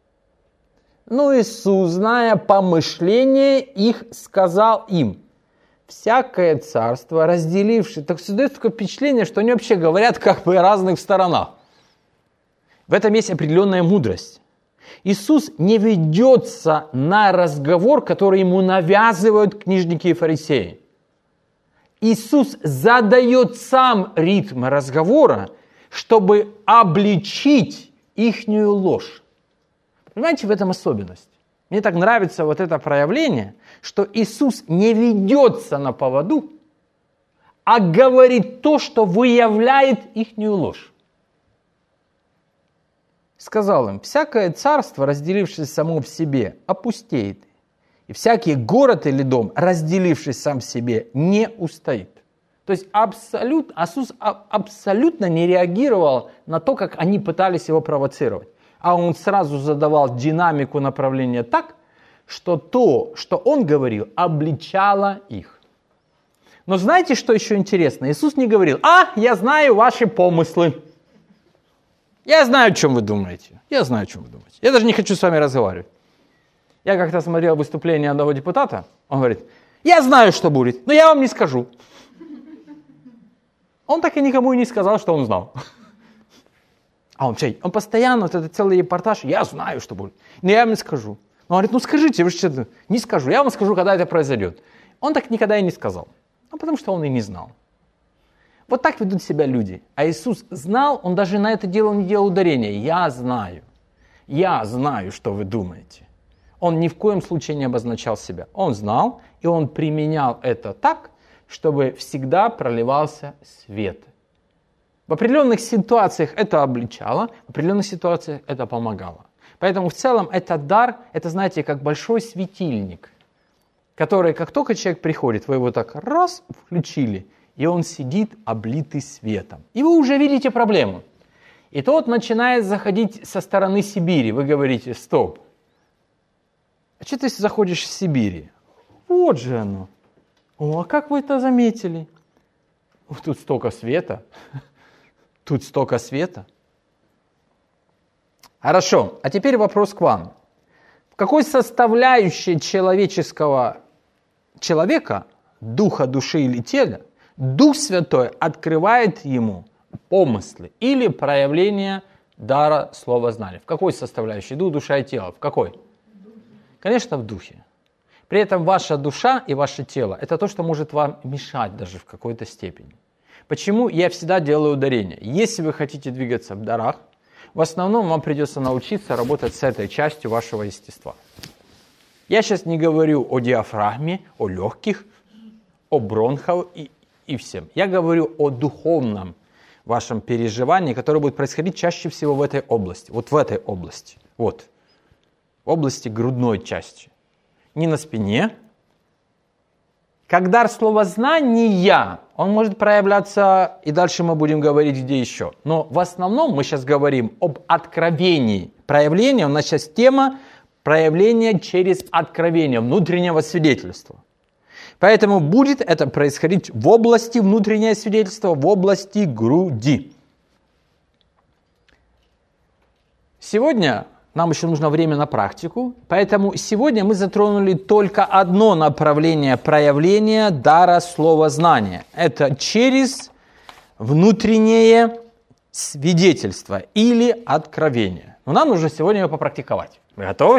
Но Иисус, зная помышления их, сказал им, всякое царство, разделившее, так создается такое впечатление, что они вообще говорят как бы о разных сторонах. В этом есть определенная мудрость. Иисус не ведется на разговор, который ему навязывают книжники и фарисеи. Иисус задает сам ритм разговора, чтобы обличить ихнюю ложь. Понимаете, в этом особенность. Мне так нравится вот это проявление, что Иисус не ведется на поводу, а говорит то, что выявляет ихнюю ложь. Сказал им, всякое царство, разделившись само в себе, опустеет, и всякий город или дом, разделившись сам в себе, не устоит. То есть Иисус абсолютно не реагировал на то, как они пытались его провоцировать. А он сразу задавал динамику направления так, что то, что он говорил, обличало их. Но знаете, что еще интересно? Иисус не говорил: я знаю ваши помыслы. Я знаю, о чем вы думаете. Я знаю, о чем вы думаете. Я даже не хочу с вами разговаривать. Я как-то смотрел выступление одного депутата. Он говорит: я знаю, что будет, но я вам не скажу. Он так и никому и не сказал, что он знал. А он постоянно, вот это целый репортаж: я знаю, что будет, но я вам не скажу. Он говорит: скажите, вы что, не скажу, я вам скажу, когда это произойдет. Он так никогда и не сказал, потому что он и не знал. Вот так ведут себя люди. А Иисус знал, он даже на это дело не делал ударения. Я знаю, что вы думаете. Он ни в коем случае не обозначал себя. Он знал, и он применял это так, чтобы всегда проливался свет. В определенных ситуациях это обличало, в определенных ситуациях это помогало. Поэтому в целом этот дар, это, знаете, как большой светильник, который, как только человек приходит, вы его так раз включили, и он сидит облитый светом. И вы уже видите проблему. И тот начинает заходить со стороны Сибири. Вы говорите: стоп, а что ты заходишь с Сибири? Вот же оно. А как вы это заметили? Тут столько света. Тут столько света. Хорошо, а теперь вопрос к вам. В какой составляющей человека, духа, души или тела, Дух Святой открывает ему помыслы или проявление дара слова знания? В какой составляющей? Дух, душа и тело. В какой? Конечно, в духе. При этом ваша душа и ваше тело – это то, что может вам мешать даже в какой-то степени. Почему я всегда делаю ударение? Если вы хотите двигаться в дарах, в основном вам придется научиться работать с этой частью вашего естества. Я сейчас не говорю о диафрагме, о легких, о бронхах и всем. Я говорю о духовном вашем переживании, которое будет происходить чаще всего в этой области. Вот в этой области. Вот. В области грудной части. Не на спине. Как дар словознания, он может проявляться, и дальше мы будем говорить, где еще. Но в основном мы сейчас говорим об откровении. Проявление, у нас сейчас тема проявления через откровение, внутреннего свидетельства. Поэтому будет это происходить в области внутреннего свидетельства, в области груди. Сегодня нам еще нужно время на практику, поэтому сегодня мы затронули только одно направление проявления дара словознания. Это через внутреннее свидетельство или откровение. Но нам нужно сегодня его попрактиковать. Вы готовы?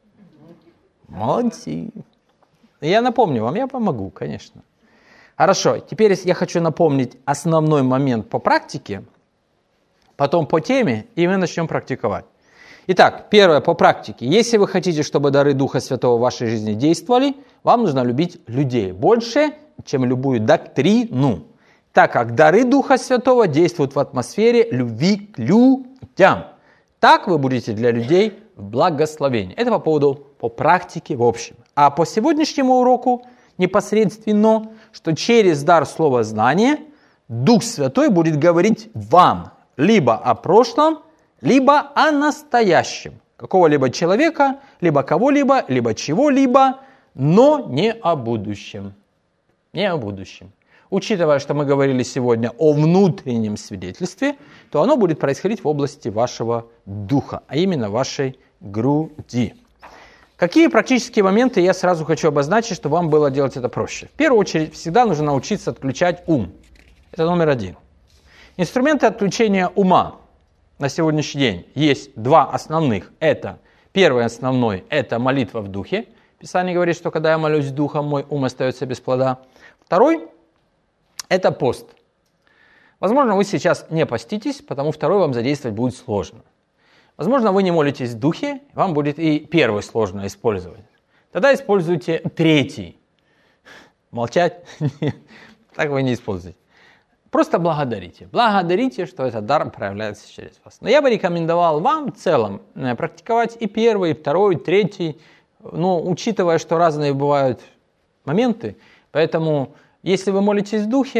Молодцы. Я напомню вам, я помогу, конечно. Хорошо, теперь я хочу напомнить основной момент по практике, потом по теме, и мы начнем практиковать. Итак, первое по практике. Если вы хотите, чтобы дары Духа Святого в вашей жизни действовали, вам нужно любить людей больше, чем любую доктрину, так как дары Духа Святого действуют в атмосфере любви к людям. Так вы будете для людей в благословении. Это по практике в общем. А по сегодняшнему уроку непосредственно, что через дар словознания Дух Святой будет говорить вам либо о прошлом, либо о настоящем какого-либо человека, либо кого-либо, либо чего-либо, но не о будущем. Не о будущем. Учитывая, что мы говорили сегодня о внутреннем свидетельстве, то оно будет происходить в области вашего духа, а именно вашей груди. Какие практические моменты я сразу хочу обозначить, чтобы вам было делать это проще? В первую очередь, всегда нужно научиться отключать ум. Это номер один. Инструменты отключения ума на сегодняшний день есть два основных. Это первый основной – это молитва в духе. Писание говорит, что когда я молюсь духом, мой ум остается без плода. Второй – это пост. Возможно, вы сейчас не поститесь, потому второй вам задействовать будет сложно. Возможно, вы не молитесь в духе, вам будет и первый сложно использовать. Тогда используйте третий. Молчать? Нет, так вы не используете. Просто благодарите. Благодарите, что этот дар проявляется через вас. Но я бы рекомендовал вам в целом практиковать и первый, и второй, и третий, но учитывая, что разные бывают моменты, поэтому если вы молитесь в духе,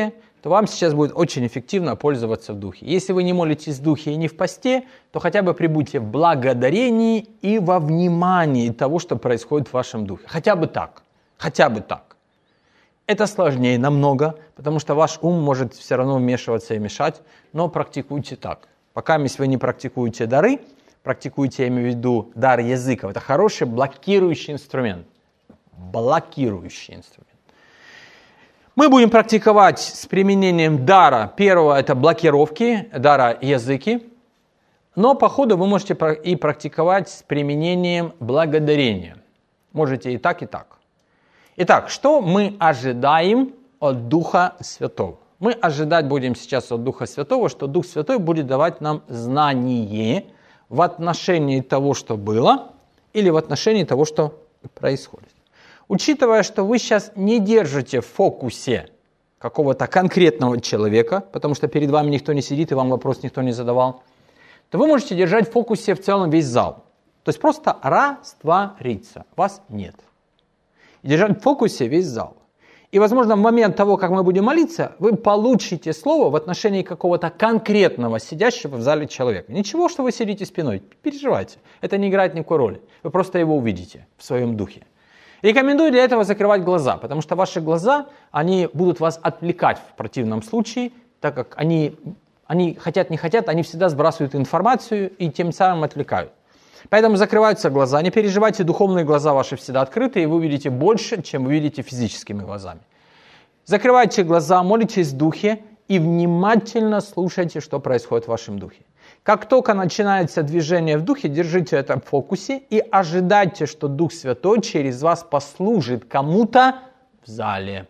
то вам сейчас будет очень эффективно пользоваться в духе. Если вы не молитесь в духе и не в посте, то хотя бы прибудьте в благодарении и во внимании того, что происходит в вашем духе. Хотя бы так. Хотя бы так. Это сложнее намного, потому что ваш ум может все равно вмешиваться и мешать, но практикуйте так. Пока вы не практикуете дары, практикуйте, я имею в виду, дар языков. Это хороший блокирующий инструмент. Блокирующий инструмент. Мы будем практиковать с применением дара. Первого – это блокировки, дара языки. Но по ходу вы можете и практиковать с применением благодарения. Можете и так, и так. Итак, что мы ожидаем от Духа Святого? Мы ожидать будем сейчас от Духа Святого, что Дух Святой будет давать нам знание в отношении того, что было, или в отношении того, что происходит. Учитывая, что вы сейчас не держите в фокусе какого-то конкретного человека, потому что перед вами никто не сидит и вам вопрос никто не задавал, то вы можете держать в фокусе в целом весь зал. То есть просто раствориться. Вас нет. И держать в фокусе весь зал. И, возможно, в момент того, как мы будем молиться, вы получите слово в отношении какого-то конкретного сидящего в зале человека. Ничего, что вы сидите спиной, переживайте. Это не играет никакой роли. Вы просто его увидите в своем духе. Рекомендую для этого закрывать глаза, потому что ваши глаза, они будут вас отвлекать в противном случае, так как они хотят, не хотят, они всегда сбрасывают информацию и тем самым отвлекают. Поэтому закрываются глаза, не переживайте, духовные глаза ваши всегда открыты, и вы увидите больше, чем вы видите физическими глазами. Закрывайте глаза, молитесь в духе и внимательно слушайте, что происходит в вашем духе. Как только начинается движение в духе, держите это в фокусе и ожидайте, что Дух Святой через вас послужит кому-то в зале.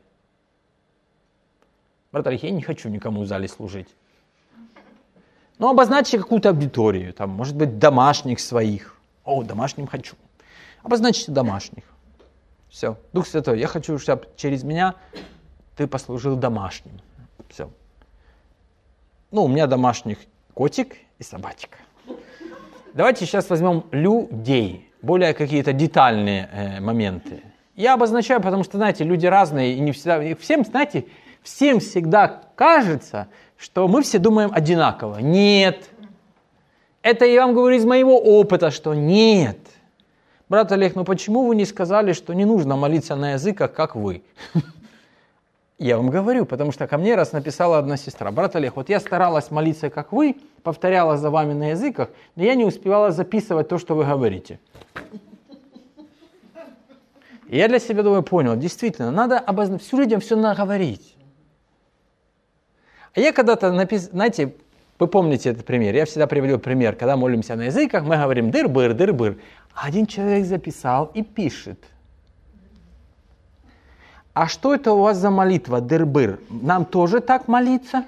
Брат Олег, я не хочу никому в зале служить. Но обозначьте какую-то аудиторию, там, может быть, домашних своих. Домашним хочу. Обозначьте домашних. Все. Дух Святой, я хочу, чтобы через меня ты послужил домашним. Все. У меня домашних котик и собачка. Давайте сейчас возьмем людей, более какие-то детальные моменты. Я обозначаю, потому что, знаете, люди разные, и не всегда... Всем всегда кажется, что мы все думаем одинаково. Нет. Это я вам говорю из моего опыта, что нет. Брат Олег, почему вы не сказали, что не нужно молиться на языках, как вы? Я вам говорю, потому что ко мне раз написала одна сестра. Брат Олег, я старалась молиться, как вы, повторяла за вами на языках, но я не успевала записывать то, что вы говорите. И я для себя понял, действительно, надо всю людям все наговорить. А я когда-то знаете, вы помните этот пример, я всегда приводил пример, когда молимся на языках, мы говорим дыр-быр, дыр-быр. А один человек записал и пишет. А что это у вас за молитва, дыр-быр? Нам тоже так молиться?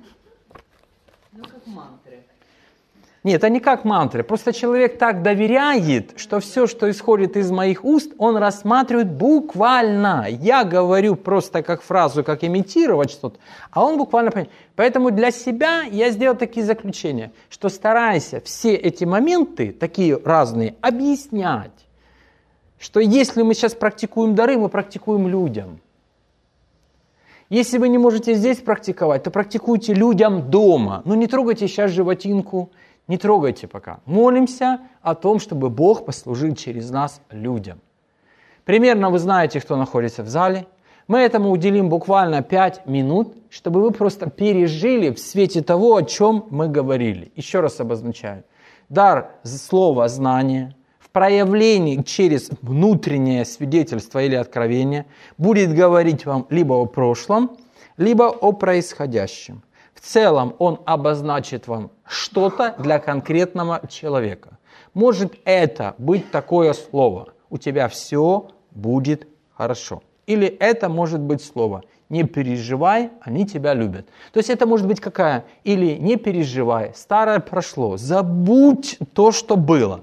Как мантры. Нет, это не как мантры. Просто человек так доверяет, что все, что исходит из моих уст, он рассматривает буквально. Я говорю просто как фразу, как имитировать что-то, а он буквально понимает. Поэтому для себя я сделал такие заключения, что старайся все эти моменты, такие разные, объяснять. Что если мы сейчас практикуем дары, мы практикуем людям. Если вы не можете здесь практиковать, то практикуйте людям дома. Не трогайте сейчас животинку, не трогайте пока. Молимся о том, чтобы Бог послужил через нас людям. Примерно вы знаете, кто находится в зале. Мы этому уделим буквально 5 минут, чтобы вы просто пережили в свете того, о чем мы говорили. Еще раз обозначаю. Дар слова знания в проявлении через внутреннее свидетельство или откровение будет говорить вам либо о прошлом, либо о происходящем. В целом он обозначит вам что-то для конкретного человека. Может это быть такое слово: у тебя все будет хорошо. Или это может быть слово: не переживай, они тебя любят. То есть это может быть какая? Или не переживай, старое прошло, забудь то, что было.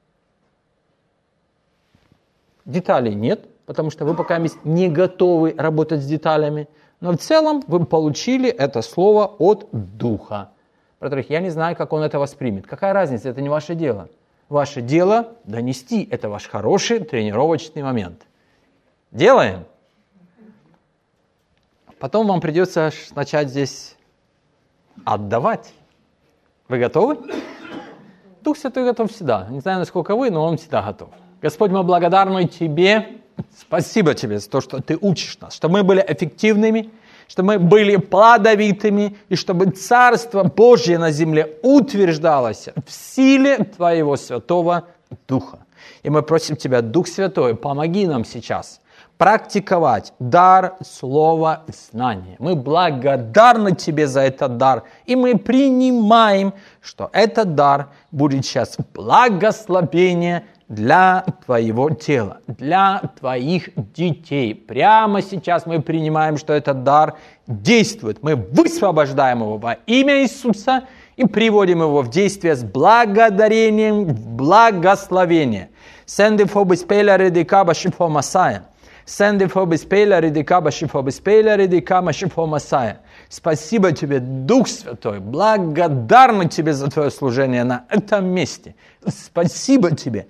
Деталей нет, потому что вы пока не готовы работать с деталями. Но в целом вы получили это слово от Духа. Братья, я не знаю, как он это воспримет. Какая разница, это не ваше дело. Ваше дело донести. Это ваш хороший тренировочный момент. Делаем? Потом вам придется начать здесь отдавать. Вы готовы? Дух Святой готов всегда. Не знаю, насколько вы, но Он всегда готов. Господь, мы благодарны Тебе. Спасибо Тебе за то, что Ты учишь нас, чтобы мы были эффективными, чтобы мы были плодовитыми, и чтобы Царство Божье на земле утверждалось в силе Твоего Святого Духа. И мы просим Тебя, Дух Святой, помоги нам сейчас практиковать дар слова знания. Мы благодарны Тебе за этот дар, и мы принимаем, что этот дар будет сейчас благословение для Твоего тела, для Твоих детей. Прямо сейчас мы принимаем, что этот дар действует. Мы высвобождаем его во имя Иисуса и приводим его в действие с благодарением, в благословение. Сенди фобис пеля редикаба шифо масая. Сенди фобис пеля редикаба шифо беспеля редикаба шифо масая. Спасибо Тебе, Дух Святой, благодарны Тебе за Твое служение на этом месте. Спасибо Тебе.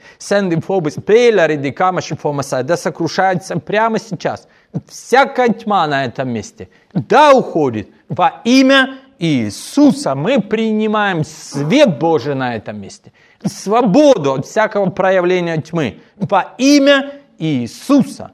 Да сокрушается прямо сейчас всякая тьма на этом месте. Да уходит во имя Иисуса. Мы принимаем свет Божий на этом месте. Свободу от всякого проявления тьмы. Во имя Иисуса.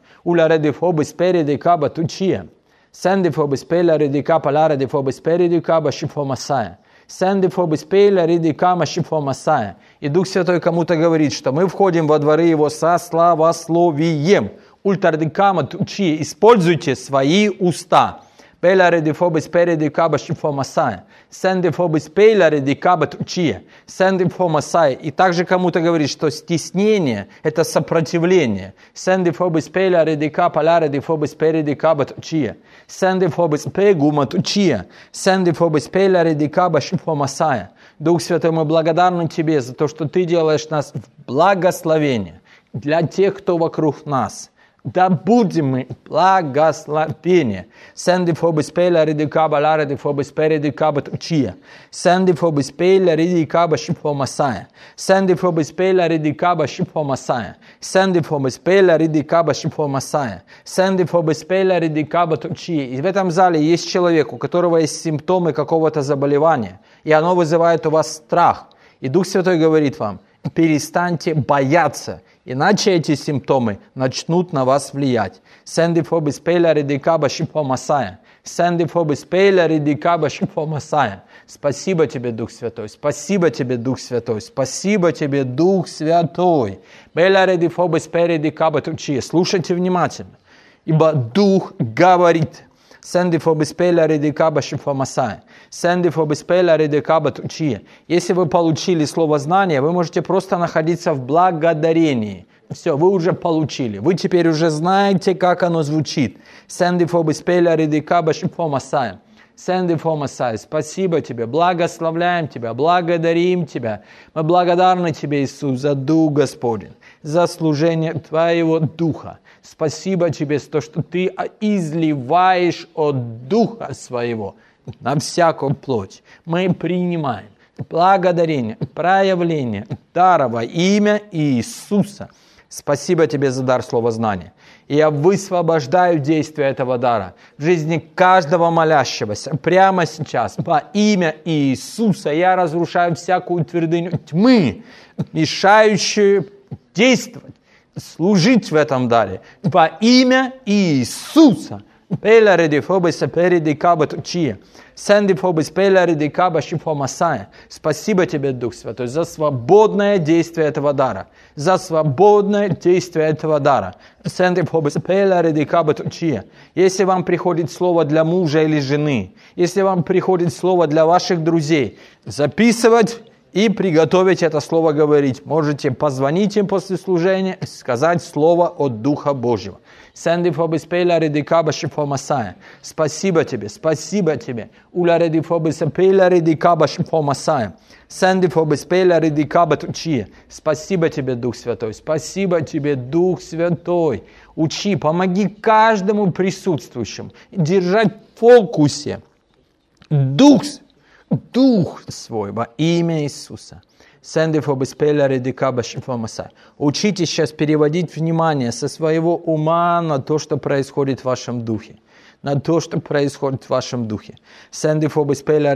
Send for bespela ridika palare de for besperidika башифо масая. Send for bespela ridika машифо масая. И Дух Святой кому-то говорит, что мы входим во дворы Его со славословием. Ультардикама тучи, используйте свои уста. Пела редифо бесперидика башифо масая. Send for bespela ridika тучи. Send for масая. И также кому-то говорит, что стеснение – это сопротивление. Send for bespela ridika palare de for besperidika тучи. Send for bespegu матучия. Send for bespela ridika башифо масая. Дух Святой, мы благодарны Тебе за то, что Ты делаешь нас в благословение для тех, кто вокруг нас. Да будем мы благословение. Send for bespela ridika balare de for besperidika tучия. Send for bespela ridika башифо масая. Send for bespela ridika башифо масая. Send for bespela ridika башифо масая. Send for bespela ridika тучия. И в этом зале есть человек, у которого есть симптомы какого-то заболевания, и оно вызывает у вас страх. И Дух Святой говорит вам: перестаньте бояться, иначе эти симптомы начнут на вас влиять. Send for bespela ridika башифо масая. Send for bespela ridika башифо масая. Спасибо Тебе, Дух Святой. Спасибо Тебе, Дух Святой. Спасибо Тебе, Дух Святой. Бела редифо бespera ridika тучия. Слушайте внимательно, ибо Дух говорит. Send for bespela ridika башифо масая. Send for bespela ridika тучия. Если вы получили слово знания, вы можете просто находиться в благодарении. Все, вы уже получили. Вы теперь уже знаете, как оно звучит. Send for bespela ridika башифо масая. Send for масая. Спасибо Тебе, благословляем Тебя, благодарим Тебя. Мы благодарны Тебе, Иисус, за Дух Господень, за служение Твоего Духа. Спасибо Тебе за то, что Ты изливаешь от Духа Своего на всякую плоть. Мы принимаем благодарение, проявление дара во имя Иисуса. Спасибо Тебе за дар слова знания. И я высвобождаю действие этого дара в жизни каждого молящегося. Прямо сейчас, во имя Иисуса, я разрушаю всякую твердыню тьмы, мешающую действовать, служить в этом даре. Во имя Иисуса. Спасибо Тебе, Дух Святой, за свободное действие этого дара. За свободное действие этого дара. Если вам приходит слово для мужа или жены, если вам приходит слово для ваших друзей, записывать и приготовить это слово говорить. Можете позвонить им после служения, сказать слово от Духа Божьего. Спасибо Тебе, спасибо Тебе. Спасибо Тебе, Дух Святой, спасибо Тебе, Дух Святой. Учи, помоги каждому присутствующему держать в фокусе Дух свой во имя Иисуса. Учитесь сейчас переводить внимание со своего ума на то, что происходит в вашем духе. на то, что происходит в вашем духе. Спасибо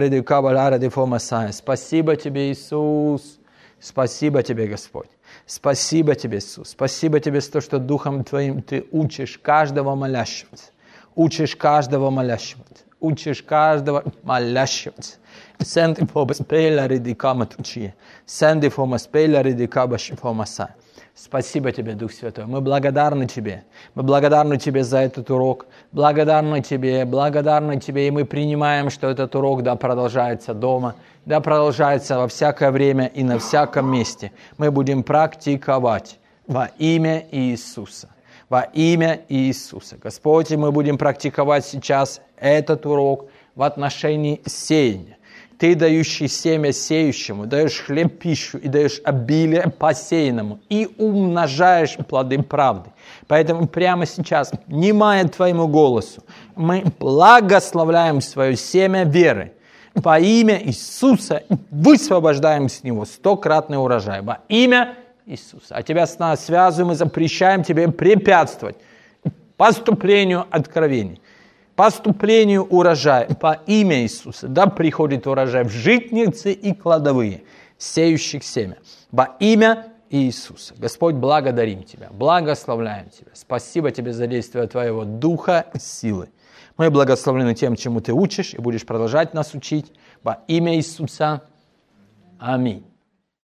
тебе, Иисус. Спасибо тебе, Господь. Спасибо тебе, Иисус. Спасибо тебе за то, что Духом Твоим Ты учишь каждого молящегося. Учишь каждого молящегося. Учишь каждого молящегося. Сенди фоба спейла редикама тучи. Сенди фома спейла редикаба шифомаса. Спасибо тебе, Дух Святой. Мы благодарны тебе. Мы благодарны тебе за этот урок. Благодарны тебе, и мы принимаем, что этот урок да продолжается дома, да продолжается во всякое время и на всяком месте. Мы будем практиковать во имя Иисуса. Во имя Иисуса. Господь, мы будем практиковать сейчас этот урок в отношении сеяния. Ты, дающий семя сеющему, даешь хлеб пищу и даешь обилие посеянному и умножаешь плоды правды. Поэтому прямо сейчас, внимая Твоему голосу, мы благословляем свое семя веры. Во имя Иисуса высвобождаем с него 100-кратный урожай. Во имя Иисуса. А тебя с нас связываем и запрещаем тебе препятствовать поступлению откровений. Поступлению урожая по имя Иисуса. Да приходит урожай в житницы и кладовые, сеющих семя. Во имя Иисуса. Господь, благодарим Тебя, благословляем Тебя. Спасибо Тебе за действие Твоего Духа и силы. Мы благословлены тем, чему Ты учишь, и будешь продолжать нас учить. Во имя Иисуса. Аминь.